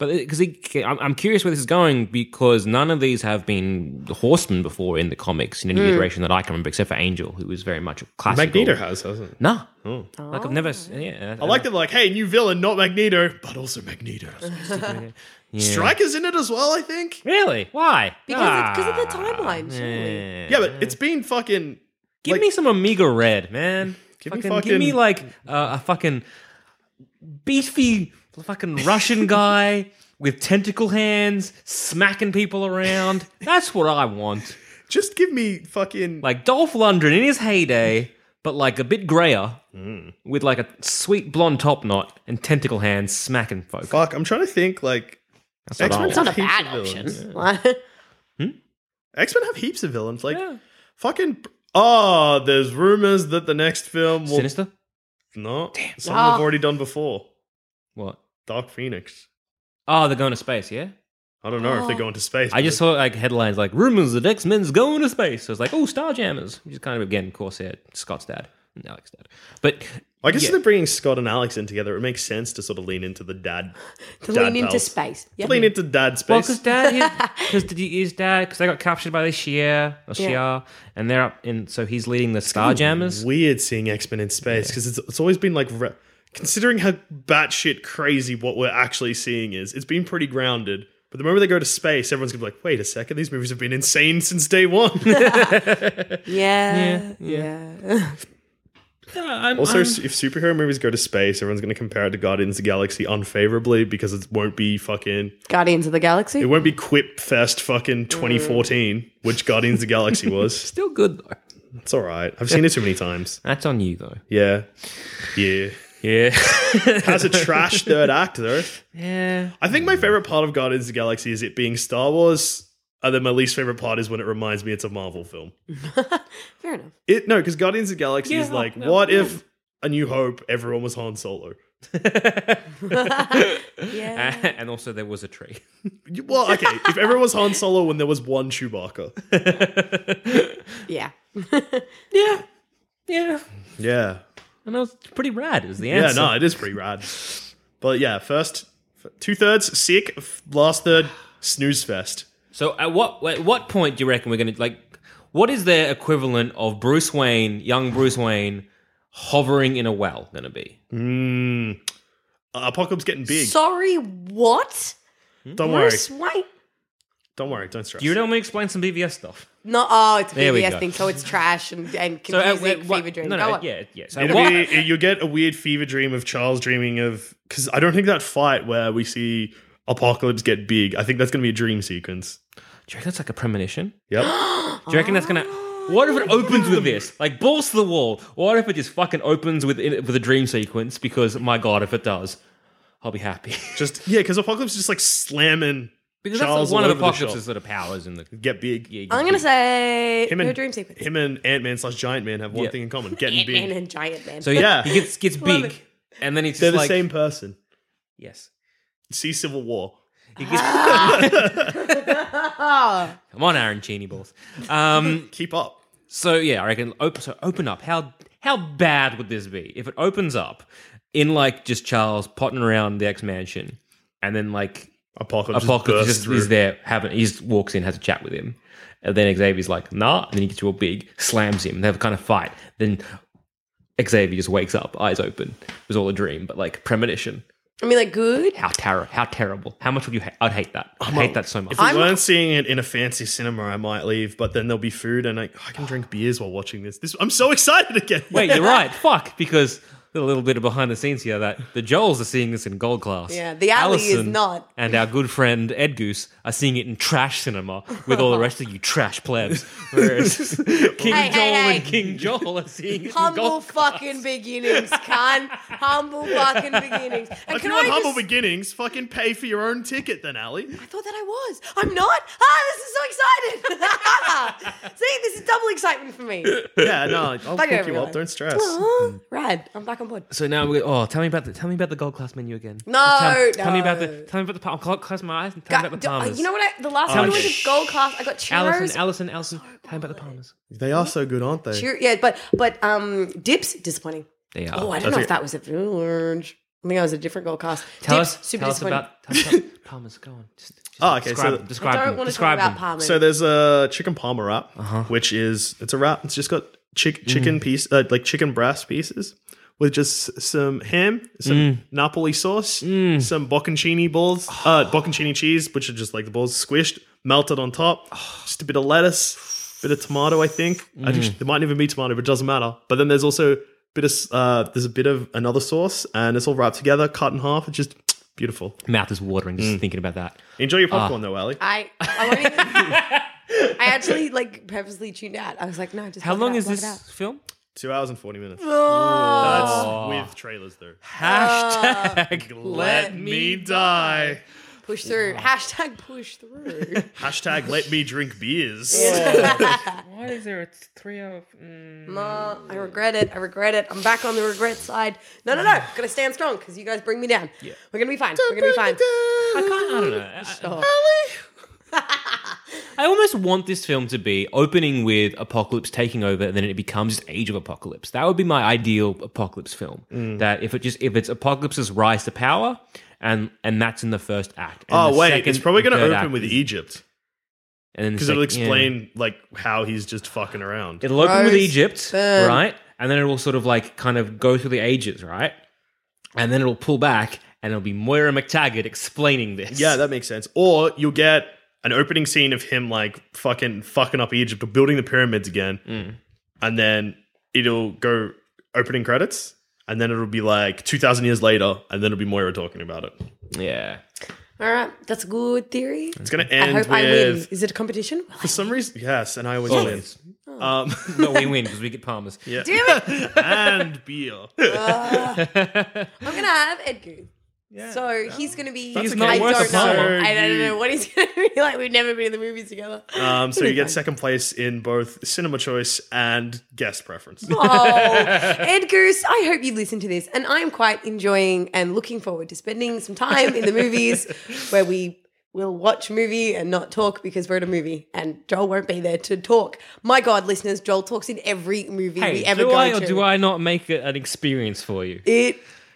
But because I'm curious where this is going because none of these have been horsemen before in the comics in any iteration that I can remember, except for Angel, who was very much a classical. Magneto hasn't it? No. Like I've never. Yeah, I like them like, hey, new villain, not Magneto, but also Magneto. Striker's in it as well, I think. Really? Why? Because of the timeline, surely. Yeah, but it's been fucking... Give me some Omega Red, man. Give me like a fucking beefy fucking Russian guy with tentacle hands smacking people around. That's what I want. Just give me fucking... Like Dolph Lundgren in his heyday, but like a bit grayer, with like a sweet blonde top knot and tentacle hands smacking folk. Fuck, I'm trying to think, like... X-Men It's not a have heaps bad of option. villains. What? X-Men have heaps of villains. Like, fucking... Oh, there's rumors that the next film will... Sinister? No. Damn. Something they've already done before. What? Dark Phoenix. Oh, they're going to space, yeah? I don't know if they're going to space. I just saw like headlines like rumors that X-Men's going to space. So it's like, oh, Starjammers, which is kind of again Corsair, Scott's dad, and Alex's dad. But I guess if they're bringing Scott and Alex in together, it makes sense to sort of lean into the dad. Lean into pals. space. Yeah. Lean into dad space. well, because they got captured by the Shi'ar, and they're up in. So he's leading the Starjammers. Weird seeing X-Men in space because it's always been like, considering how batshit crazy what we're actually seeing is, it's been pretty grounded. But the moment they go to space, everyone's gonna be like, wait a second, these movies have been insane since day one. Yeah. Also, if superhero movies go to space, everyone's going to compare it to Guardians of the Galaxy unfavorably because it won't be fucking... Guardians of the Galaxy? It won't be Quip Fest fucking 2014, which Guardians of the Galaxy was. Still good though. It's all right. I've seen it too many times. That's on you though. Yeah. Has a trash third act though. Yeah. I think my favorite part of Guardians of the Galaxy is it being Star Wars. And then my least favorite part is when it reminds me it's a Marvel film. Fair enough. No, because Guardians of the Galaxy is like, what if A New Hope, everyone was Han Solo? Yeah. And also there was a tree. Well, okay, if everyone was Han Solo when there was one Chewbacca. Yeah. Yeah. And that was pretty rad is the Yeah, answer. no, it is pretty rad. But yeah, first, 2/3 sick, last third, snooze fest. So at what point do you reckon we're going to, like, what is their equivalent of Bruce Wayne, young Bruce Wayne, hovering in a well going to be? Apocalypse getting big. Sorry, what? Don't worry. Bruce Wayne? Don't worry, don't stress. Do you know me explain some BVS stuff? No, it's a There we BBS go. thing, so it's trash and So confusing fever dream. Go on. yeah. So You'll get a weird fever dream of Charles dreaming of... Because I don't think that fight where we see Apocalypse get big, I think that's going to be a dream sequence. do you reckon that's like a premonition? Yep. Do you reckon that's going to... What if it opens with this? Like, balls to the wall. What if it just fucking opens with a dream sequence? Because, my God, if it does, I'll be happy. Because Apocalypse is just like slamming Because Charles that's one all of over the Apocalypse's shop. sort of powers in the... Get big. Yeah, I'm going to say Him no and dream sequence. Him and Ant-Man / Giant Man have one Yeah. thing in common: getting Ant-Man big. and Giant Man. So Yeah. he gets Love big, it. and then he's They're just the like... same person. Yes. See Civil War. He gets, come on, Aaron Cheney balls. Keep up. So yeah, I reckon open up. How bad would this be if it opens up in like just Charles potting around the X-Mansion, and then like Apocalypse just is there he just walks in, has a chat with him, and then Xavier's like nah, and then he gets real big, slams him, they have a kind of fight. Then Xavier just wakes up, eyes open. It was all a dream, but like premonition. I mean, like, good. How terrible. How much would you hate? I'd hate that. I'd hate that so much. If we weren't seeing it in a fancy cinema, I might leave. But then there'll be food, and I can drink beers while watching this. I'm so excited again. Wait, you're right. Fuck, because a little bit of behind the scenes here that the Joels are seeing this in gold class. Yeah, the alley is Alison not. And our good friend Ed Goose are seeing it in trash cinema with all the rest of you trash plebs. Whereas King Hey, Joel hey, and King Joel are seeing it in Humble gold class. fucking beginnings, Khan. Humble fucking beginnings. And If can you want I humble just... beginnings, fucking pay for your own ticket then, Ali. I thought that I was. I'm not. This is so excited. See, this is double excitement for me. Yeah, no, I'll Bugger pick you everyone. up. Don't stress. Oh, rad. I'm back on board. So now tell me about the gold class menu again. No, Tell me about no. the palm. Close my eyes and tell me about the palmers. You know what? The last time we went to Gold Class, I got churros. Alison, tell me about the palmers. They are so good, aren't they? Yeah, but dips disappointing. They are. Oh, I don't know if that was a village. I think I was a different gold cast. Tell Dips, us super about disappointed. Palmer's. Go on. Just Oh, okay, Describe so- them. Describe I don't them. want to talk Describe about them. Parma. So there's a chicken parma wrap, which is it's a wrap. It's just got chicken piece, like chicken breast pieces, with just some ham, some Napoli sauce, some bocconcini balls, bocconcini cheese, which are just like the balls squished, melted on top, just a bit of lettuce, bit of tomato. I think there might even be tomato, but it doesn't matter. But then there's also there's a bit of another sauce, and it's all wrapped together, cut in half. It's just beautiful. Mouth is watering just thinking about that. Enjoy your popcorn though, Ali. I won't even. I actually like purposely tuned out. I was like, no, just How block it long out, is block it this out. film? 2 hours and 40 minutes. Oh, That's with trailers though. Hashtag Let me die. push through. Hashtag push through. Hashtag let me drink beers. Why is there a 3 hour? No, I regret it. I regret it. I'm back on the regret side. No. Gotta stand strong because you guys bring me down. Yeah. We're gonna be fine. We're gonna be fine. I don't know. I almost want this film to be opening with Apocalypse taking over, and then it becomes Age of Apocalypse. That would be my ideal Apocalypse film. That if it's Apocalypse's rise to power, and that's in the first act. And Oh the wait, second it's probably going and to third open act with is- Egypt and then the because it'll second- yeah. explain like how he's just fucking around. It'll open with Rose Egypt, Byrne. right? And then it will sort of like kind of go through the ages, right? And then it'll pull back, and it'll be Moira McTaggart explaining this. Yeah, that makes sense. Or you'll get an opening scene of him like fucking up Egypt or building the pyramids again, and then it'll go opening credits, and then it'll be like 2,000 years later, and then it'll be Moira talking about it. yeah. All right, that's a good theory. It's going to I end hope with I win. Is it a competition? for some reason, yes, and I always Always. win. No, we win because we get Palmers. Yeah. Damn it! And beer. I'm gonna have Edgar. So he's gonna be. He's okay. not I worth don't a know. Palmer. I don't know what he's gonna be like. We've never been in the movies together. So you get second place in both cinema choice and guest preference. Oh, Edgars, I hope you listen to this. And I'm quite enjoying and looking forward to spending some time in the movies where we will watch a movie and not talk because we're at a movie and Joel won't be there to talk. My God, listeners, Joel talks in every movie we Hey, ever do go I to. or do I not make it an experience for you? It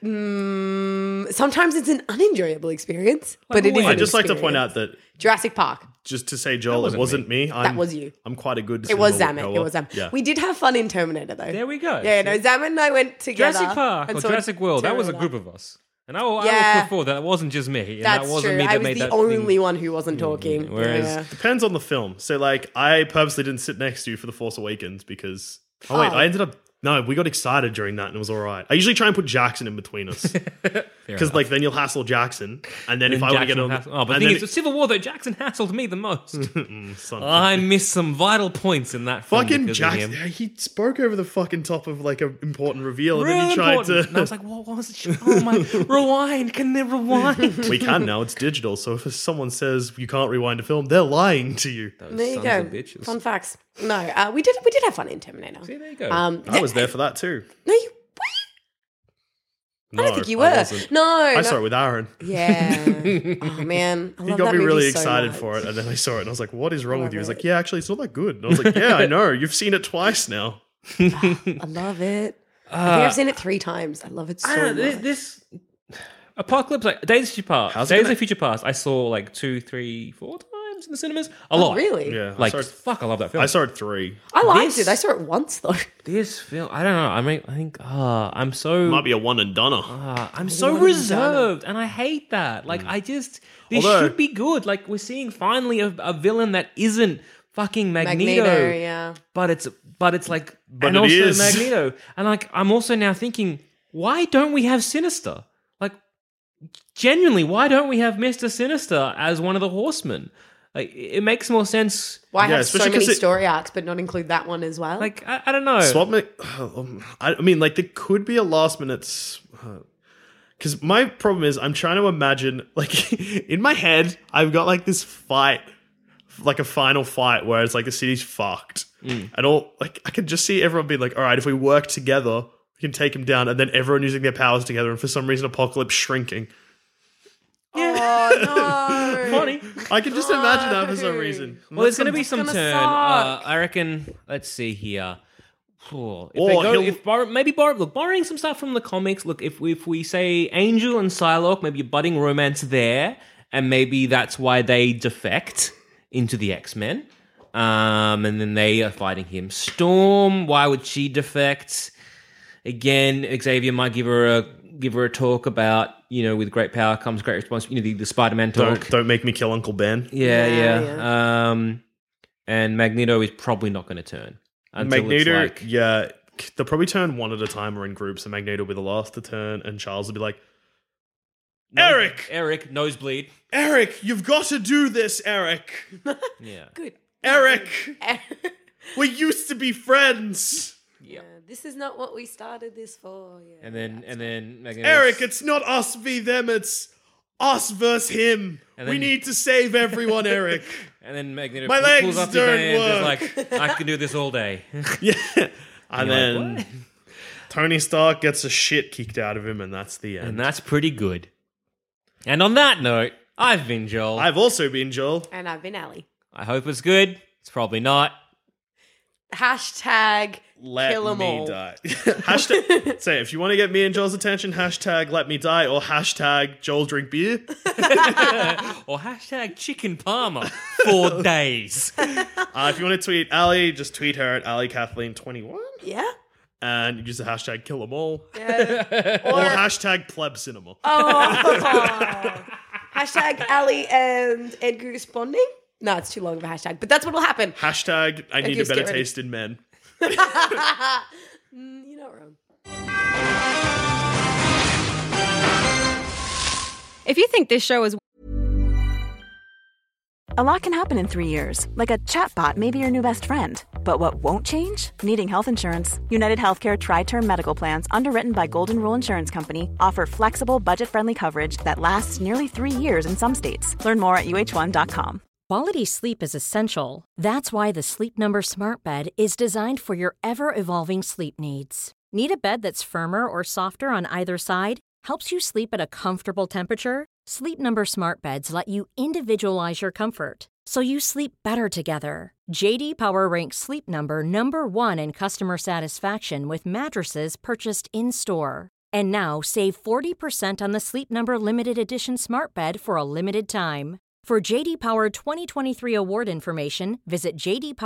sometimes it's an unenjoyable experience, but it is. what? an I'd just like to experience. point out that Jurassic Park. just to say, Joel, it wasn't me. That was you. I'm quite a good. It was cinema Zamet. goer. It was Zamet. Yeah. We did have fun in Terminator, though. There we go. Yeah, no, Zamet and I went together. Jurassic Park and or saw Jurassic World. That was a Terminator. group of us. And I will Yeah. put forward that wasn't just me. And That's that wasn't true. me that I was made the that only thing. one who wasn't talking. Whereas- Yeah. Depends on the film. So, like, I purposely didn't sit next to you for The Force Awakens because. Oh, wait, Oh. I ended up. No, we got excited during that and it was all right. I usually try and put Jackson in between us because, like, then you'll hassle Jackson, and then if I want to get on, but the and thing then is, with Civil War, though, Jackson hassled me the most. son, I missed some vital points in that film fucking because of him. Jackson, he spoke over the fucking top of like an important reveal, and Real then he tried important. And I was to. like, what was it? Oh my, rewind. Can they rewind? We can now. It's digital. So if someone says you can't rewind a film, they're lying to you. There you Sons go. of bitches. Fun facts. No, we did have fun in Terminator. See, there you go. I was there for that too. No, you. No, I don't think you I were. wasn't. No, I no. saw it with Aaron. Yeah. Oh man, I He love got that me movie really so excited much. for it, and then I saw it, and I was like, "What is wrong with you?" He's love like, it. "Yeah, actually, it's not that good." And I was like, "Yeah, I know. You've seen it twice now." I love it. I think I've seen it 3 times. I love it so I don't know, much. this Apocalypse, like Days of Future Past. How's it Days gonna- of Future Past, I saw like 2, 3, 4 times in the cinemas. A lot. Really? Yeah, Like, I saw it, fuck, I love that film. I saw it 3. I liked This- it. I saw it once though. This film, I don't know. I think, I'm so. Might be a one and doneer. I'm so reserved, and I hate that. Like, this Although- should be good. Like, we're seeing finally a villain that isn't fucking Magneto, yeah. but it's like, But and it also is. Magneto, and like, I'm also now thinking, why don't we have Sinister? Like, genuinely, why don't we have Mr. Sinister as one of the Horsemen? Like, it makes more sense. Why Yeah, have so especially many 'cause it- story arcs but not include that one as well? Like, I don't know. Swap me. I mean, like there could be a last minute. Because my problem is, I'm trying to imagine, like in my head, I've got like this fight, like a final fight where it's like the city's fucked, and all like I can just see everyone being like, "All right, if we work together, we can take him down," and then everyone using their powers together, and for some reason, Apocalypse shrinking. oh no. Funny. I can just imagine that for some reason. Well, there's going to be some gonna turn. suck. I reckon. Let's see here. Borrowing some stuff from the comics. Look, if we say Angel and Psylocke, maybe a budding romance there, and maybe that's why they defect into the X-Men, and then they are fighting him. Storm, why would she defect? Again, Xavier might give her a talk about, with great power comes great responsibility. The Spider-Man talk. Don't make me kill Uncle Ben. Yeah. And Magneto is probably not going to turn. Magneto, they'll probably turn one at a time or in groups, and Magneto will be the last to turn, and Charles will be like, Eric, nosebleed. Eric, you've got to do this, Eric. Yeah. Good. Eric, we used to be friends. Yeah. This is not what we started this for. Yeah. And then Magneto, Eric, it's not us v them, it's us versus him. We need to save everyone, Eric. And then Magneto My pulls legs up his don't hand, work. is like, I can do this all day. Yeah. And You're then like, what? Tony Stark gets the shit kicked out of him, and that's the end. And that's pretty good. And on that note, I've been Joel. I've also been Joel. And I've been Ali. I hope it's good. It's probably not. Hashtag Let kill 'em me all. die. Hashtag, say, if you want to get me and Joel's attention, hashtag let me die, or hashtag Joel drink beer. Or hashtag chicken parma for days. If you want to tweet Ali, just tweet her at AliKathleen21 Yeah. and use the hashtag kill 'em all. Yeah. Or hashtag pleb cinema. Hashtag Ali and Edgar responding. No, it's too long of a hashtag, but that's what will happen. Hashtag I need a just better get ready. taste in men. You're not wrong. If you think this show is A lot can happen in 3 years, like a chatbot may be your new best friend. But what won't change? Needing health insurance. United Healthcare Tri-Term Medical Plans, underwritten by Golden Rule Insurance Company, offer flexible, budget-friendly coverage that lasts nearly 3 years in some states. Learn more at uh1.com. Quality sleep is essential. That's why the Sleep Number Smart Bed is designed for your ever-evolving sleep needs. Need a bed that's firmer or softer on either side? Helps you sleep at a comfortable temperature? Sleep Number Smart Beds let you individualize your comfort, so you sleep better together. J.D. Power ranks Sleep Number number 1 in customer satisfaction with mattresses purchased in-store. And now, save 40% on the Sleep Number Limited Edition Smart Bed for a limited time. For J.D. Power 2023 award information, visit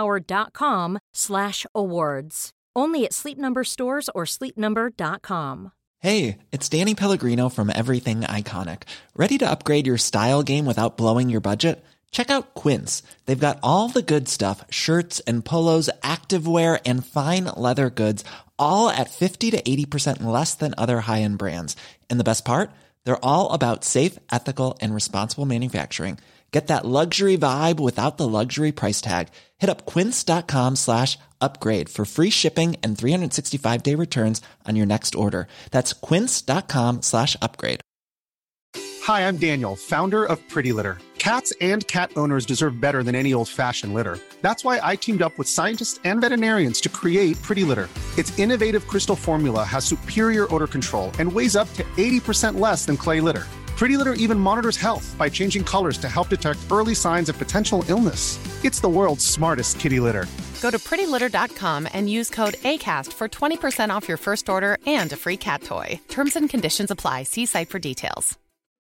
jdpower.com/awards. Only at Sleep Number stores or sleepnumber.com. Hey, it's Danny Pellegrino from Everything Iconic. Ready to upgrade your style game without blowing your budget? Check out Quince. They've got all the good stuff, shirts and polos, activewear, and fine leather goods, all at 50 to 80% less than other high-end brands. And the best part? They're all about safe, ethical, and responsible manufacturing. Get that luxury vibe without the luxury price tag. Hit up quince.com/upgrade for free shipping and 365-day returns on your next order. That's quince.com/upgrade. Hi, I'm Daniel, founder of Pretty Litter. Cats and cat owners deserve better than any old-fashioned litter. That's why I teamed up with scientists and veterinarians to create Pretty Litter. Its innovative crystal formula has superior odor control and weighs up to 80% less than clay litter. Pretty Litter even monitors health by changing colors to help detect early signs of potential illness. It's the world's smartest kitty litter. Go to prettylitter.com and use code ACAST for 20% off your first order and a free cat toy. Terms and conditions apply. See site for details.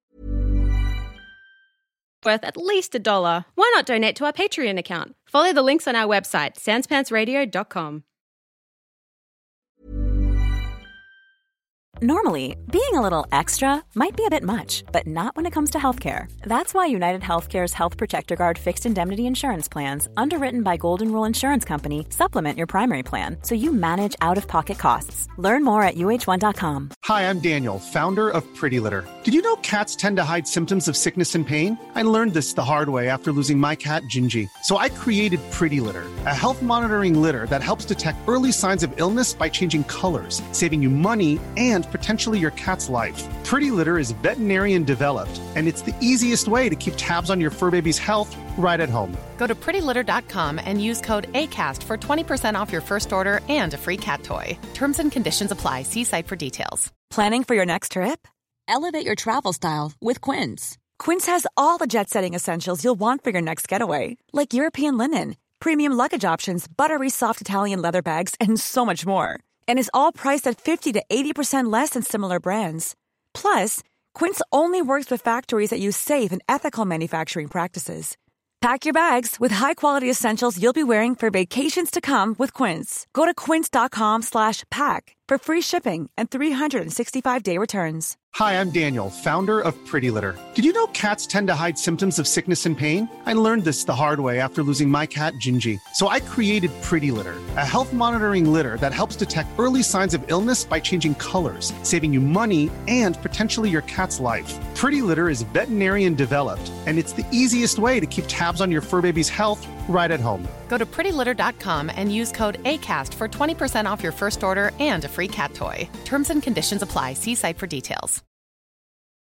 worth at least $1, why not donate to our Patreon account? Follow the links on our website, sanspantsradio.com. Normally, being a little extra might be a bit much, but not when it comes to healthcare. That's why United Healthcare's Health Protector Guard fixed indemnity insurance plans, underwritten by Golden Rule Insurance Company, supplement your primary plan so you manage out-of-pocket costs. Learn more at uh1.com. Hi, I'm Daniel, founder of Pretty Litter. Did you know cats tend to hide symptoms of sickness and pain? I learned this the hard way after losing my cat, Gingy. So I created Pretty Litter, a health monitoring litter that helps detect early signs of illness by changing colors, saving you money and potentially your cat's life. Pretty Litter is veterinarian developed, and it's the easiest way to keep tabs on your fur baby's health right at home. Go to prettylitter.com and use code ACAST for 20% off your first order and a free cat toy. Terms and conditions apply. See site for details. Planning for your next trip? Elevate your travel style with Quince. Quince has all the jet-setting essentials you'll want for your next getaway, like European linen, premium luggage options, buttery soft Italian leather bags, and so much more. And is all priced at 50 to 80% less than similar brands. Plus, Quince only works with factories that use safe and ethical manufacturing practices. Pack your bags with high-quality essentials you'll be wearing for vacations to come with Quince. Go to quince.com/pack for free shipping and 365-day returns. Hi, I'm Daniel, founder of Pretty Litter. Did you know cats tend to hide symptoms of sickness and pain? I learned this the hard way after losing my cat, Gingy. So I created Pretty Litter, a health monitoring litter that helps detect early signs of illness by changing colors, saving you money and potentially your cat's life. Pretty Litter is veterinarian developed, and it's the easiest way to keep tabs on your fur baby's health right at home. Go to prettylitter.com and use code ACAST for 20% off your first order and a free cat toy. Terms and conditions apply. See site for details.